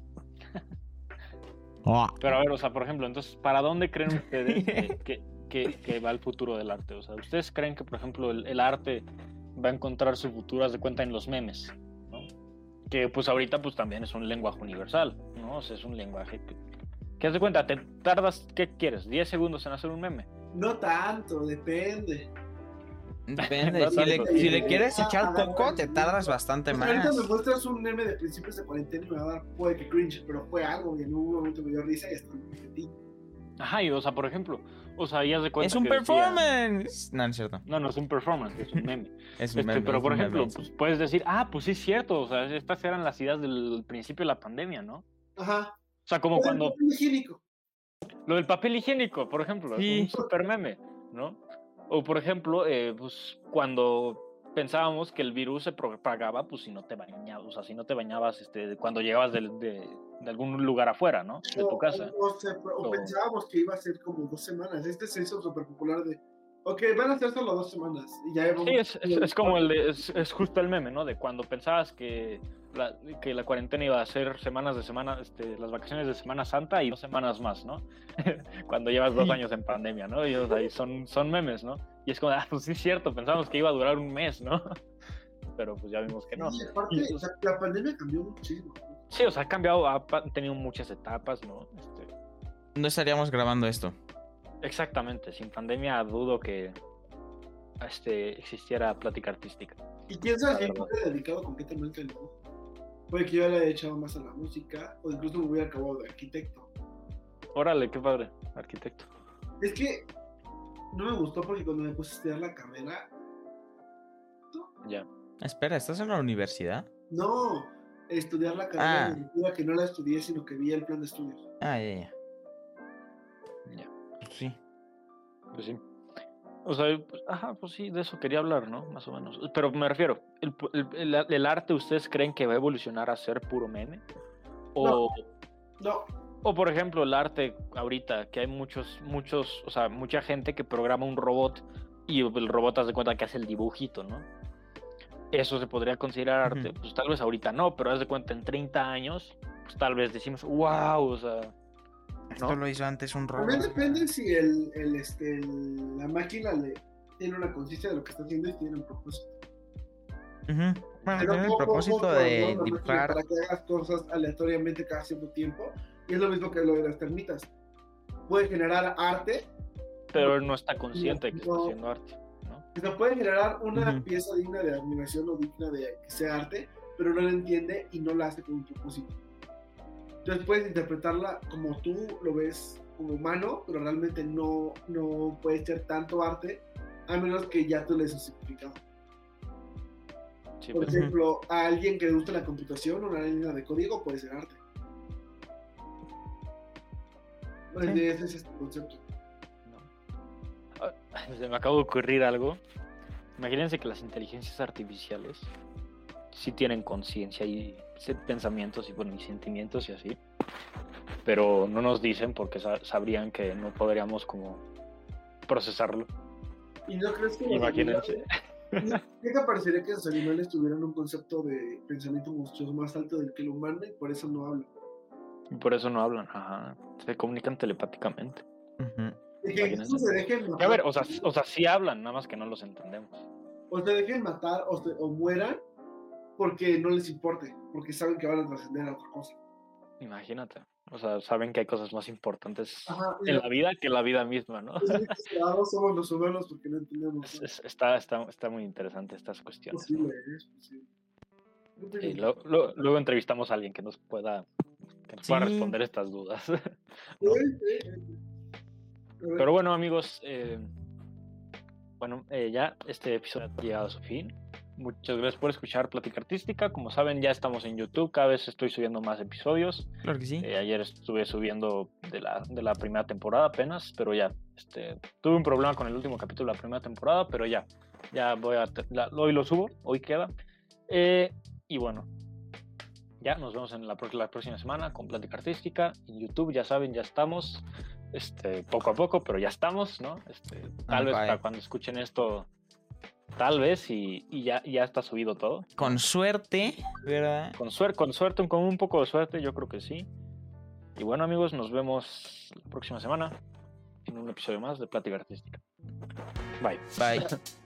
Pero a ver, o sea, por ejemplo, entonces, ¿para dónde creen ustedes que va el futuro del arte? O sea, ¿ustedes creen que, por ejemplo, el arte va a encontrar su futuro, haz de cuenta, en los memes, ¿no? Que pues ahorita pues también es un lenguaje universal, ¿no? O sea, es un lenguaje que haz de cuenta, te tardas, ¿qué quieres? ¿10 segundos en hacer un meme? No tanto, depende. Depende, si le quieres echar coco, te tardas bastante más. Ahorita me muestras un meme de principios de cuarentena y me va a dar, puede que cringe, pero fue algo que en un momento me dio risa y hasta me metí. Ajá, y o sea, por ejemplo, O sea, ya se cuenta Es un que decía- performance. No, no es cierto. No es un performance, es un meme. Es un meme, Pero es por un meme, ejemplo, sí. pues puedes decir, pues sí es cierto, o sea, estas eran las ideas del principio de la pandemia, ¿no? Ajá. O sea, como Es el cuando papel higiénico. lo del papel higiénico, por ejemplo, es Sí. un super meme, ¿no? O por ejemplo, pues cuando pensábamos que el virus se propagaba, pues si no te bañabas, o sea, si no te bañabas cuando llegabas de algún lugar afuera, ¿no? De tu casa. O pensábamos que iba a ser como 2 semanas. Este se hizo súper popular de, ok, van a ser solo 2 semanas. Y ya Sí, es como es justo el meme, ¿no? De cuando pensabas que la cuarentena iba a ser semanas de semana, las vacaciones de Semana Santa y 2 semanas más, ¿no? Cuando llevas 2 años en pandemia, ¿no? Y ahí son memes, ¿no? Y es como, pues sí es cierto, pensamos que iba a durar un mes, ¿no? Pero pues ya vimos que no. Sí, aparte, Y, o sea, la pandemia cambió muchísimo. sí, o sea, ha cambiado, ha tenido muchas etapas, ¿no? No estaríamos grabando esto. Exactamente, sin pandemia dudo que existiera plática artística. Y quién sabe si La me verdad. hubiera dedicado completamente al dibujo. Puede que yo le haya echado más a la música, o incluso me hubiera acabado de arquitecto. Órale, qué padre, arquitecto. Es que no me gustó porque cuando me puse a estudiar la carrera, Ya. Espera, ¿estás en la universidad? no, estudiar la carrera me refiero a que no la estudié, sino que vi el plan de estudios. Ah, ya. Ya. Sí. Pues sí. O sea, pues sí, de eso quería hablar, ¿no? Más o menos. Pero me refiero, ¿el arte ustedes creen que va a evolucionar a ser puro meme? O, No, o por ejemplo, el arte ahorita, que hay muchos, o sea, mucha gente que programa un robot y el robot hace cuenta que hace el dibujito, ¿no? Eso se podría considerar arte. Ujú. Pues tal vez ahorita no, pero haz de cuenta en 30 años, pues tal vez decimos, wow, o sea, Esto ¿no? lo hizo antes un también robot. depende si la máquina tiene una conciencia de lo que está haciendo y tiene un propósito. Ujú. Bueno, Pero tiene el poco a propósito poco de programar la máquina dibujar. para que hagas cosas aleatoriamente cada cierto tiempo. Y es lo mismo que lo de las termitas. Puede generar arte, Pero él no está consciente de que está No. haciendo arte, ¿no? o sea, puede generar una Ujú. pieza digna de admiración o digna de que sea arte, pero no la entiende y no la hace con un propósito. Entonces puedes interpretarla como tú lo ves como humano, pero realmente no puede ser tanto arte, a menos que ya tú le des un significado. Sí, Por pues, ejemplo, a alguien que le gusta la computación, una línea de código puede ser arte. Pues Sí. ese es este concepto. se me acaba de ocurrir algo. Imagínense que las inteligencias artificiales sí tienen conciencia y pensamientos y, bueno, y sentimientos y así, pero no nos dicen porque sabrían que no podríamos como procesarlo. ¿Y no crees que Imagínense. ¿qué te parecería que los animales tuvieran un concepto de pensamiento mucho más alto del que el humano y por eso no hablan? Y por eso no hablan, se comunican telepáticamente. Ujú. Y que incluso se dejen Y matar, a ver, o sea, sí hablan, nada más que no los entendemos. o se dejen matar o mueran porque no les importe, porque saben que van a trascender a otra cosa. Imagínate. O sea, saben que hay cosas más importantes Ajá, en la vida que la vida misma, ¿no? Los únicos quedados somos los humanos porque no entendemos. ¿No? Está muy interesante estas Es cuestiones, ¿no? posible, es posible. No tengo Y idea. luego entrevistamos a alguien que nos pueda Sí. responder estas dudas. ¿no? A ver, Pero bueno, amigos, ya este episodio ha llegado a su fin. Muchas gracias por escuchar Plática Artística. Como saben, ya estamos en YouTube. Cada vez estoy subiendo más episodios. Claro que sí. Ayer estuve subiendo de la primera temporada apenas, pero ya tuve un problema con el último capítulo de la primera temporada, pero ya hoy lo subo, hoy queda. Y bueno, ya nos vemos en la próxima semana con Plática Artística en YouTube. Ya saben, ya estamos poco a poco, pero ya estamos, ¿no? Tal vez para cuando escuchen esto, tal vez y ya está subido todo. Con suerte, ¿verdad? Con suerte, con un poco de suerte, yo creo que sí. Y bueno, amigos, nos vemos la próxima semana en un episodio más de Plática Artística. Bye. Bye.